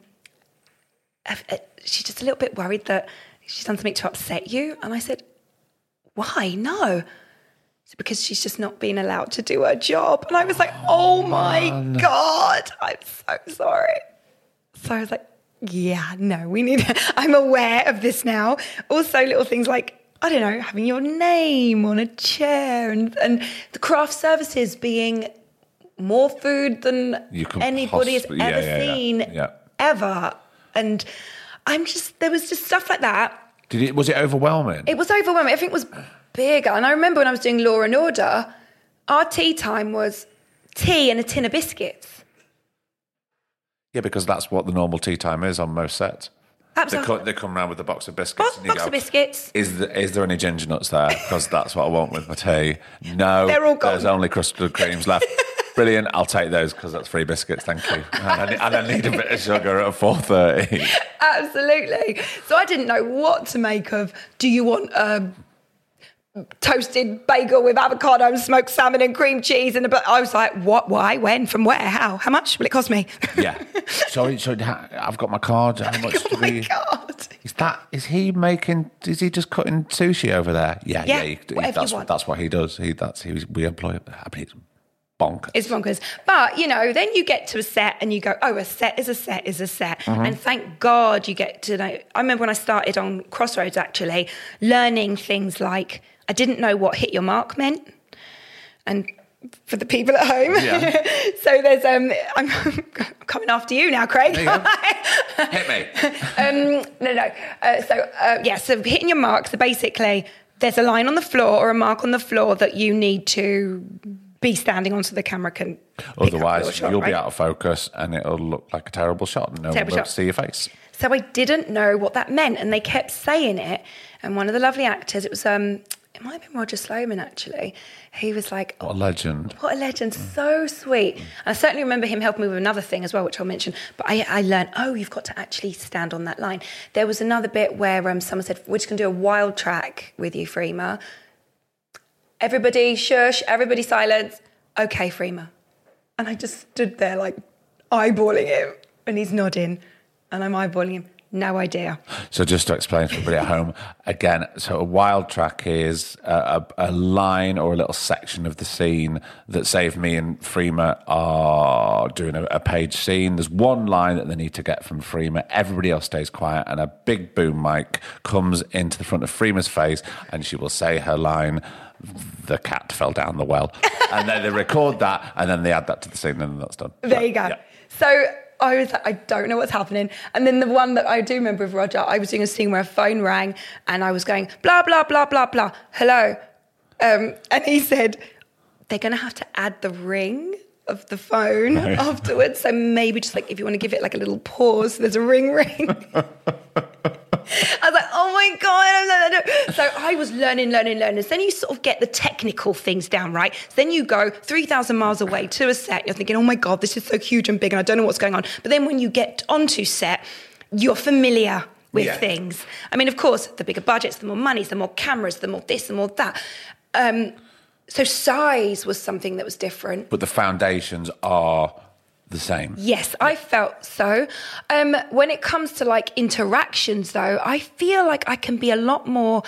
she's just a little bit worried that she's done something to upset you. And I said, why? No. It's because she's just not been allowed to do her job. And I was like, oh my oh, no. God, I'm so sorry. So I was like, yeah, no, we need, I'm aware of this now. Also little things like, I don't know, having your name on a chair and, and the craft services being more food than anybody has ever yeah, yeah, seen, yeah. Yeah. ever. And I'm just, there was just stuff like that. Did it, was it overwhelming? It was overwhelming. I think it was bigger. And I remember when I was doing Law and Order, our tea time was tea and a tin of biscuits. Yeah, because that's what the normal tea time is on most sets. Absolutely. They come, they come around with a box of biscuits. Box, and you box go, of biscuits. Is there, is there any ginger nuts there? Because that's what I want with my tea. No, they're all gone. There's only custard creams left. Brilliant, I'll take those because that's free biscuits, thank you. And I, and I need a bit of sugar at four thirty. Absolutely. So I didn't know what to make of, do you want a toasted bagel with avocado and smoked salmon and cream cheese? And a, I was like, what, why, when, from where, how, how much will it cost me? Yeah. Sorry, sorry, I've got my card. How much oh do my we... God. Is that, is he making, is he just cutting sushi over there? Yeah, yeah, yeah he, whatever that's, you want. that's what he does. He, that's, he, we employ, I mean, it's bonkers. It's bonkers. But, you know, then you get to a set and you go, oh, a set is a set is a set. Mm-hmm. And thank God you get to know. I remember when I started on Crossroads, actually, learning things like, I didn't know what hit your mark meant. And for the people at home. Yeah. So there's, um, I'm coming after you now, Craig. You Hit me. um, no, no. Uh, so, uh, yeah, so hitting your mark. So basically, there's a line on the floor or a mark on the floor that you need to be standing on so the camera can Otherwise, shot, you'll right? be out of focus and it'll look like a terrible shot and no terrible one will shot. see your face. So I didn't know what that meant and they kept saying it. And one of the lovely actors, it was... um. It might have been Roger Sloman, actually. He was like... What a legend. What a legend. Mm. So sweet. Mm. I certainly remember him helping me with another thing as well, which I'll mention. But I, I learned, oh, you've got to actually stand on that line. There was another bit where um, someone said, we're just going to do a wild track with you, Freema. Everybody shush, everybody silence. Okay, Freema. And I just stood there like eyeballing him. And he's nodding. And I'm eyeballing him. No idea. So just to explain for everybody at home, again, so a wild track is a, a, a line or a little section of the scene that, say, if me and Freema are doing a, a page scene, there's one line that they need to get from Freema, everybody else stays quiet, and a big boom mic comes into the front of Freema's face, and she will say her line, the cat fell down the well. And then they record that, and then they add that to the scene, and then that's done. There you go. Yeah. So... I was like, I don't know what's happening. And then the one that I do remember with Roger, I was doing a scene where a phone rang and I was going, blah, blah, blah, blah, blah, hello. Um, and he said, they're going to have to add the ring of the phone oh, yeah. afterwards. So maybe just like, if you want to give it like a little pause, there's a ring ring. I was like, oh my God. So I was learning, learning, learning. So then you sort of get the technical things down, right? So then you go three thousand miles away to a set. You're thinking, oh my God, this is so huge and big and I don't know what's going on. But then when you get onto set, you're familiar with yeah. things. I mean, of course, the bigger budgets, the more money, the more cameras, the more this, the more that. Um, so size was something that was different. But the foundations are... the same. Yes, I felt so. Um, when it comes to like interactions, though, I feel like I can be a lot more.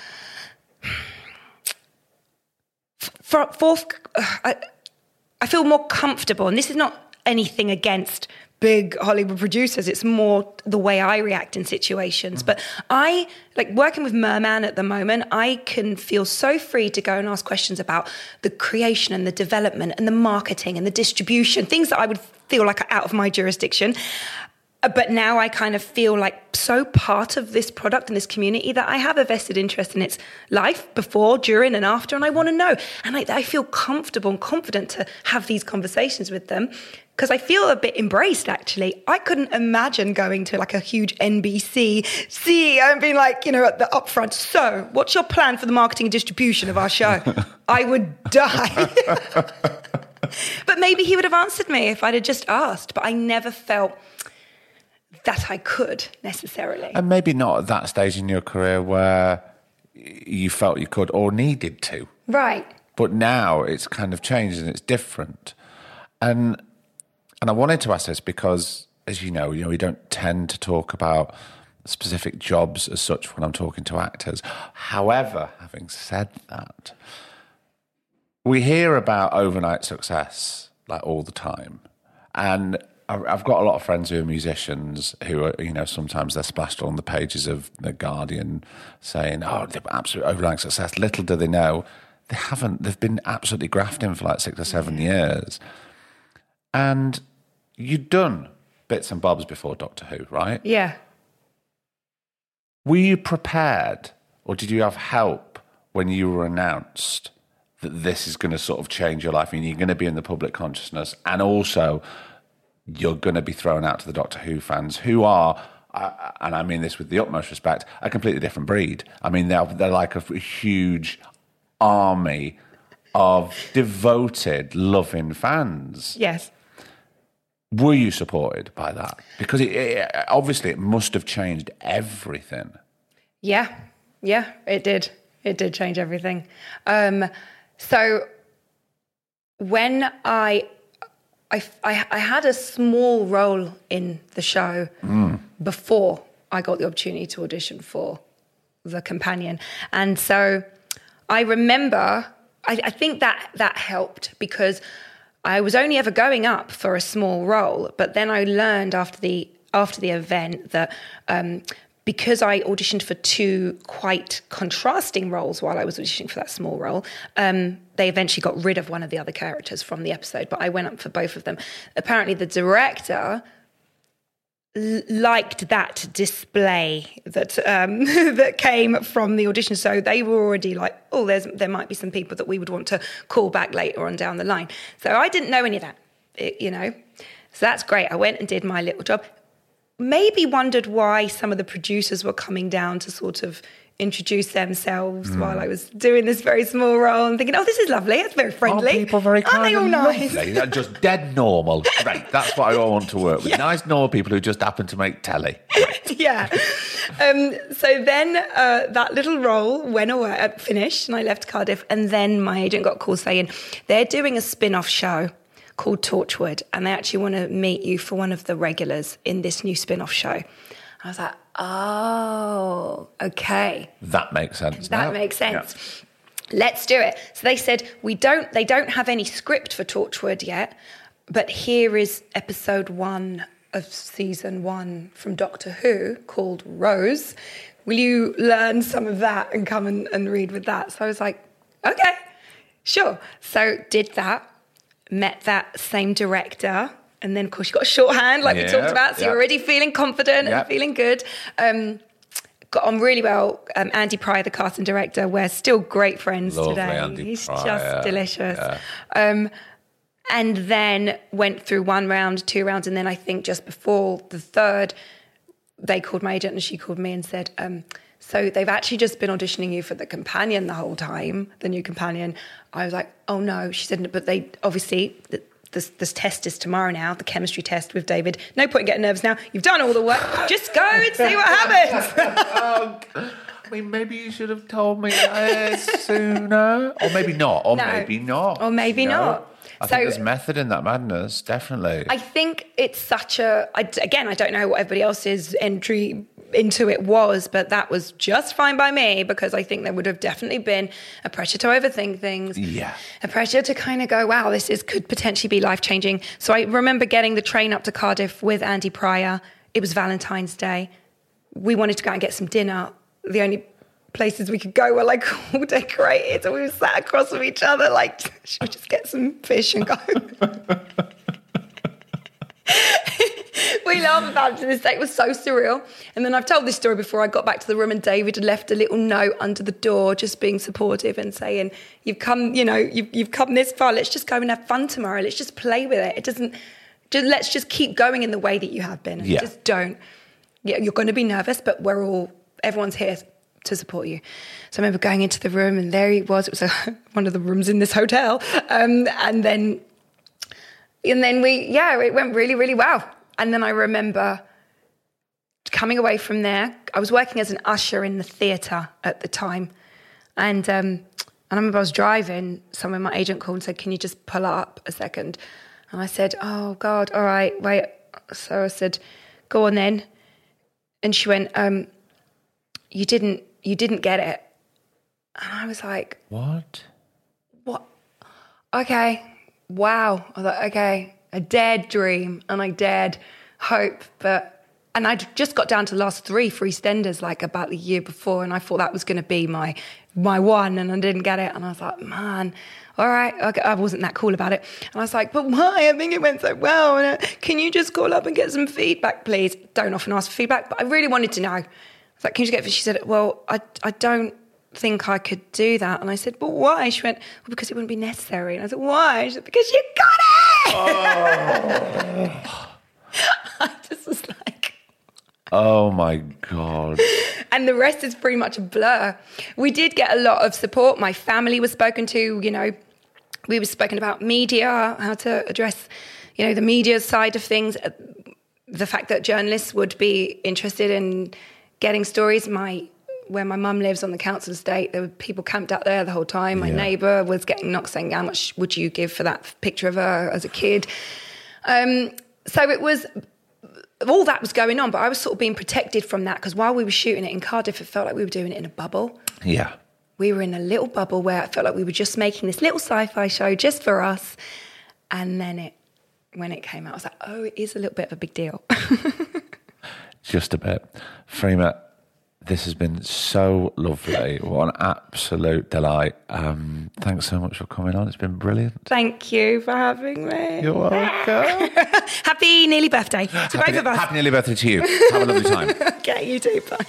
For, for uh, I, I feel more comfortable, and this is not anything against big Hollywood producers. It's more the way I react in situations. Mm. But I, like working with Merman at the moment, I can feel so free to go and ask questions about the creation and the development and the marketing and the distribution, things that I would feel like are out of my jurisdiction. But now I kind of feel like so part of this product and this community that I have a vested interest in its life before, during and after, and I want to know. And I, I feel comfortable and confident to have these conversations with them because I feel a bit embraced, actually. I couldn't imagine going to like a huge N B C C E O and being like, you know, at the upfront, so what's your plan for the marketing and distribution of our show? I would die. But maybe he would have answered me if I'd have just asked, but I never felt that I could necessarily. And maybe not at that stage in your career where you felt you could or needed to. Right. But now it's kind of changed and it's different. And and I wanted to ask this because, as you know, you know, we don't tend to talk about specific jobs as such when I'm talking to actors. However, having said that, we hear about overnight success like all the time. And I've got a lot of friends who are musicians who are, you know, sometimes they're splashed on the pages of The Guardian saying, oh, they're absolute overnight success. Little do they know, they haven't. They've been absolutely grafting for like six or seven years. And you'd done bits and bobs before Doctor Who, right? Yeah. Were you prepared, or did you have help when you were announced that this is going to sort of change your life and you're going to be in the public consciousness, and also you're going to be thrown out to the Doctor Who fans who are, uh, and I mean this with the utmost respect, a completely different breed. I mean, they're, they're like a huge army of devoted, loving fans. Yes. Were you supported by that? Because it, it, obviously it must have changed everything. Yeah, yeah, it did. It did change everything. Um, so when I, I, I, I had a small role in the show mm. before I got the opportunity to audition for The Companion. And so I remember, I, I think that that helped because I was only ever going up for a small role, but then I learned after the after the event that um, because I auditioned for two quite contrasting roles while I was auditioning for that small role, um, they eventually got rid of one of the other characters from the episode, but I went up for both of them. Apparently the director l- liked that display that um, that came from the audition, so they were already like, oh, there's there might be some people that we would want to call back later on down the line. So I didn't know any of that, it, you know. So that's great. I went and did my little job. Maybe wondered why some of the producers were coming down to sort of introduce themselves mm. while I was doing this very small role and thinking, oh, this is lovely. It's very friendly. Are people very kind Aren't they all nice? They're just dead normal. Great. That's what I want to work with. Yeah. Nice, normal people who just happen to make telly. Great. Yeah. Um, so then uh, that little role went away, uh, finished, and I left Cardiff. And then my agent got a call saying they're doing a spin-off show called Torchwood, and they actually want to meet you for one of the regulars in this new spin-off show. I was like, oh, okay. That makes sense. That now. makes sense. Yeah. Let's do it. So they said, we don't, they don't have any script for Torchwood yet, but here is episode one of season one from Doctor Who called Rose. Will you learn some of that and come and, and read with that? So I was like, okay, sure. So did that, met that same director. And then, of course, you got a shorthand, like yeah, we talked about, so yeah. you're already feeling confident yeah. and feeling good. Um, got on really well. Um, Andy Pryor, the casting director, we're still great friends Lovely today. Andy He's Pryor, just delicious. Yeah. Um, and then went through one round, two rounds, and then I think just before the third, they called my agent and she called me and said, um, so they've actually just been auditioning you for The Companion the whole time, the new Companion. I was like, oh no. She said, but they obviously... The, This, this test is tomorrow now, the chemistry test with David. No point in getting nervous now. You've done all the work. Just go and see what happens. um, I mean, maybe you should have told me uh, sooner. Or maybe not. Or no. maybe not. Or maybe you know? not. I so, think there's method in that madness, definitely. I think it's such a... I, again, I don't know what everybody else's entry into it was, but that was just fine by me because I think there would have definitely been a pressure to overthink things. Yeah. A pressure to kind of go, wow, this is could potentially be life-changing. So I remember getting the train up to Cardiff with Andy Pryor. It was Valentine's Day. We wanted to go and get some dinner. The only places we could go were like all decorated. So we were sat across from each other like, should we just get some fish and go? We laugh about it to this day. It was so surreal. And then I've told this story before. I got back to the room and David had left a little note under the door just being supportive and saying, you've come, you know, you've, you've come this far. Let's just go and have fun tomorrow. Let's just play with it. It doesn't, just, let's just keep going in the way that you have been. And yeah. Just don't. Yeah, you're going to be nervous, but we're all, everyone's here to support you. So I remember going into the room and there he was. It was a, one of the rooms in this hotel. Um, and then, and then we, yeah, it went really, really well. And then I remember coming away from there. I was working as an usher in the theatre at the time. And um, and I remember I was driving somewhere, my agent called and said, can you just pull up a second? And I said, oh, God, all right, wait. So I said, go on then. And she went, um, you didn't, you didn't get it. And I was like, what? What? Okay, wow. I thought, okay, I dared dream and I dared hope, but... And I'd just got down to the last three for EastEnders, like about the year before, and I thought that was going to be my my one, and I didn't get it. And I was like, man, all right. Okay. I wasn't that cool about it. And I was like, but why? I think it went so well. And, uh, can you just call up and get some feedback, please? Don't often ask for feedback, but I really wanted to know. I was like, can you just get... She said, well, I, I don't think I could do that. And I said, but why? She went, well, because it wouldn't be necessary. And I said, why? She said, because you got it! Oh. I just was like... Oh, my God. And the rest is pretty much a blur. We did get a lot of support. My family was spoken to, you know, we were spoken about media, how to address, you know, the media side of things. The fact that journalists would be interested in getting stories. My where my mum lives on the council estate, there were people camped out there the whole time. My yeah. neighbour was getting knocks saying, how much would you give for that picture of her as a kid? Um, so it was... all that was going on, but I was sort of being protected from that because while we were shooting it in Cardiff, it felt like we were doing it in a bubble. Yeah. We were in a little bubble where it felt like we were just making this little sci-fi show just for us. And then it, when it came out, I was like, oh, it is a little bit of a big deal. Just a bit. Freema, this has been so lovely. What an absolute delight. Um, thanks so much for coming on. It's been brilliant. Thank you for having me. You're welcome. Happy nearly birthday to happy, both of us. Happy nearly birthday to you. Have a lovely time. Okay, you too. Bye.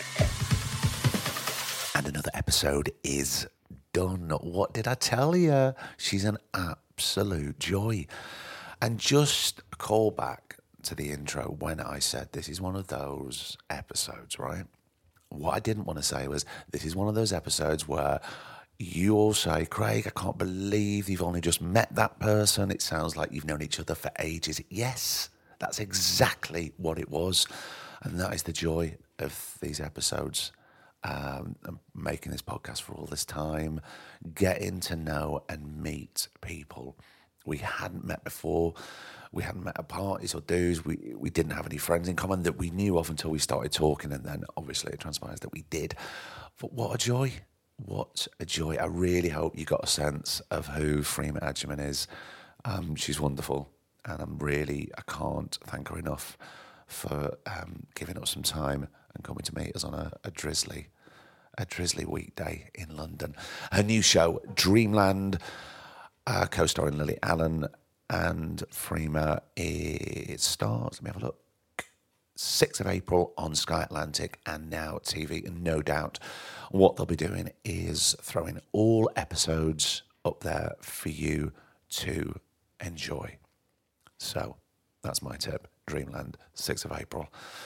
And another episode is done. What did I tell you? She's an absolute joy. And just a call back to the intro when I said this is one of those episodes, right? What I didn't want to say was this is one of those episodes where you all say, Craig, I can't believe you've only just met that person. It sounds like you've known each other for ages. Yes, that's exactly what it was. And that is the joy of these episodes. Um, making this podcast for all this time, getting to know and meet people we hadn't met before. We hadn't met at parties or do's. We we didn't have any friends in common that we knew of until we started talking, and then obviously it transpires that we did. But what a joy. What a joy. I really hope you got a sense of who Freema Agyeman is. Um, she's wonderful, and I'm really, I can't thank her enough for um, giving us some time and coming to meet us on a, a drizzly, a drizzly weekday in London. Her new show, Dreamland, uh, co-starring Lily Allen and Freema, it starts, let me have a look, sixth of April on Sky Atlantic and Now T V. And no doubt what they'll be doing is throwing all episodes up there for you to enjoy. So that's my tip. Dreamland, sixth of April.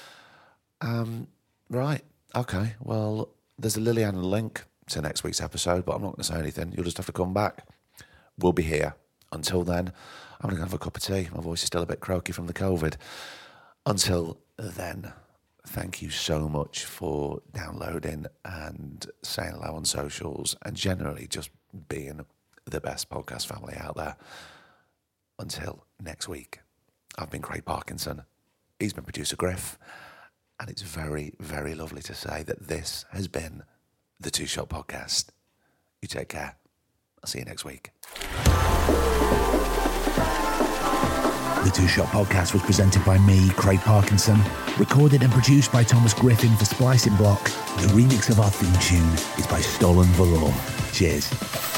Um, right, okay. Well, there's a Lily-Anne link to next week's episode, but I'm not going to say anything. You'll just have to come back. We'll be here. Until then, I'm going to have a cup of tea. My voice is still a bit croaky from the COVID. Until then, thank you so much for downloading and saying hello on socials and generally just being the best podcast family out there. Until next week, I've been Craig Parkinson. He's been producer Griff. And it's very, very lovely to say that this has been the Two Shot Podcast. You take care. I'll see you next week. The Two Shot Podcast was presented by me, Craig Parkinson, recorded and produced by Thomas Griffin for Splicing Block. The remix of our theme tune is by Stolen Valor. Cheers.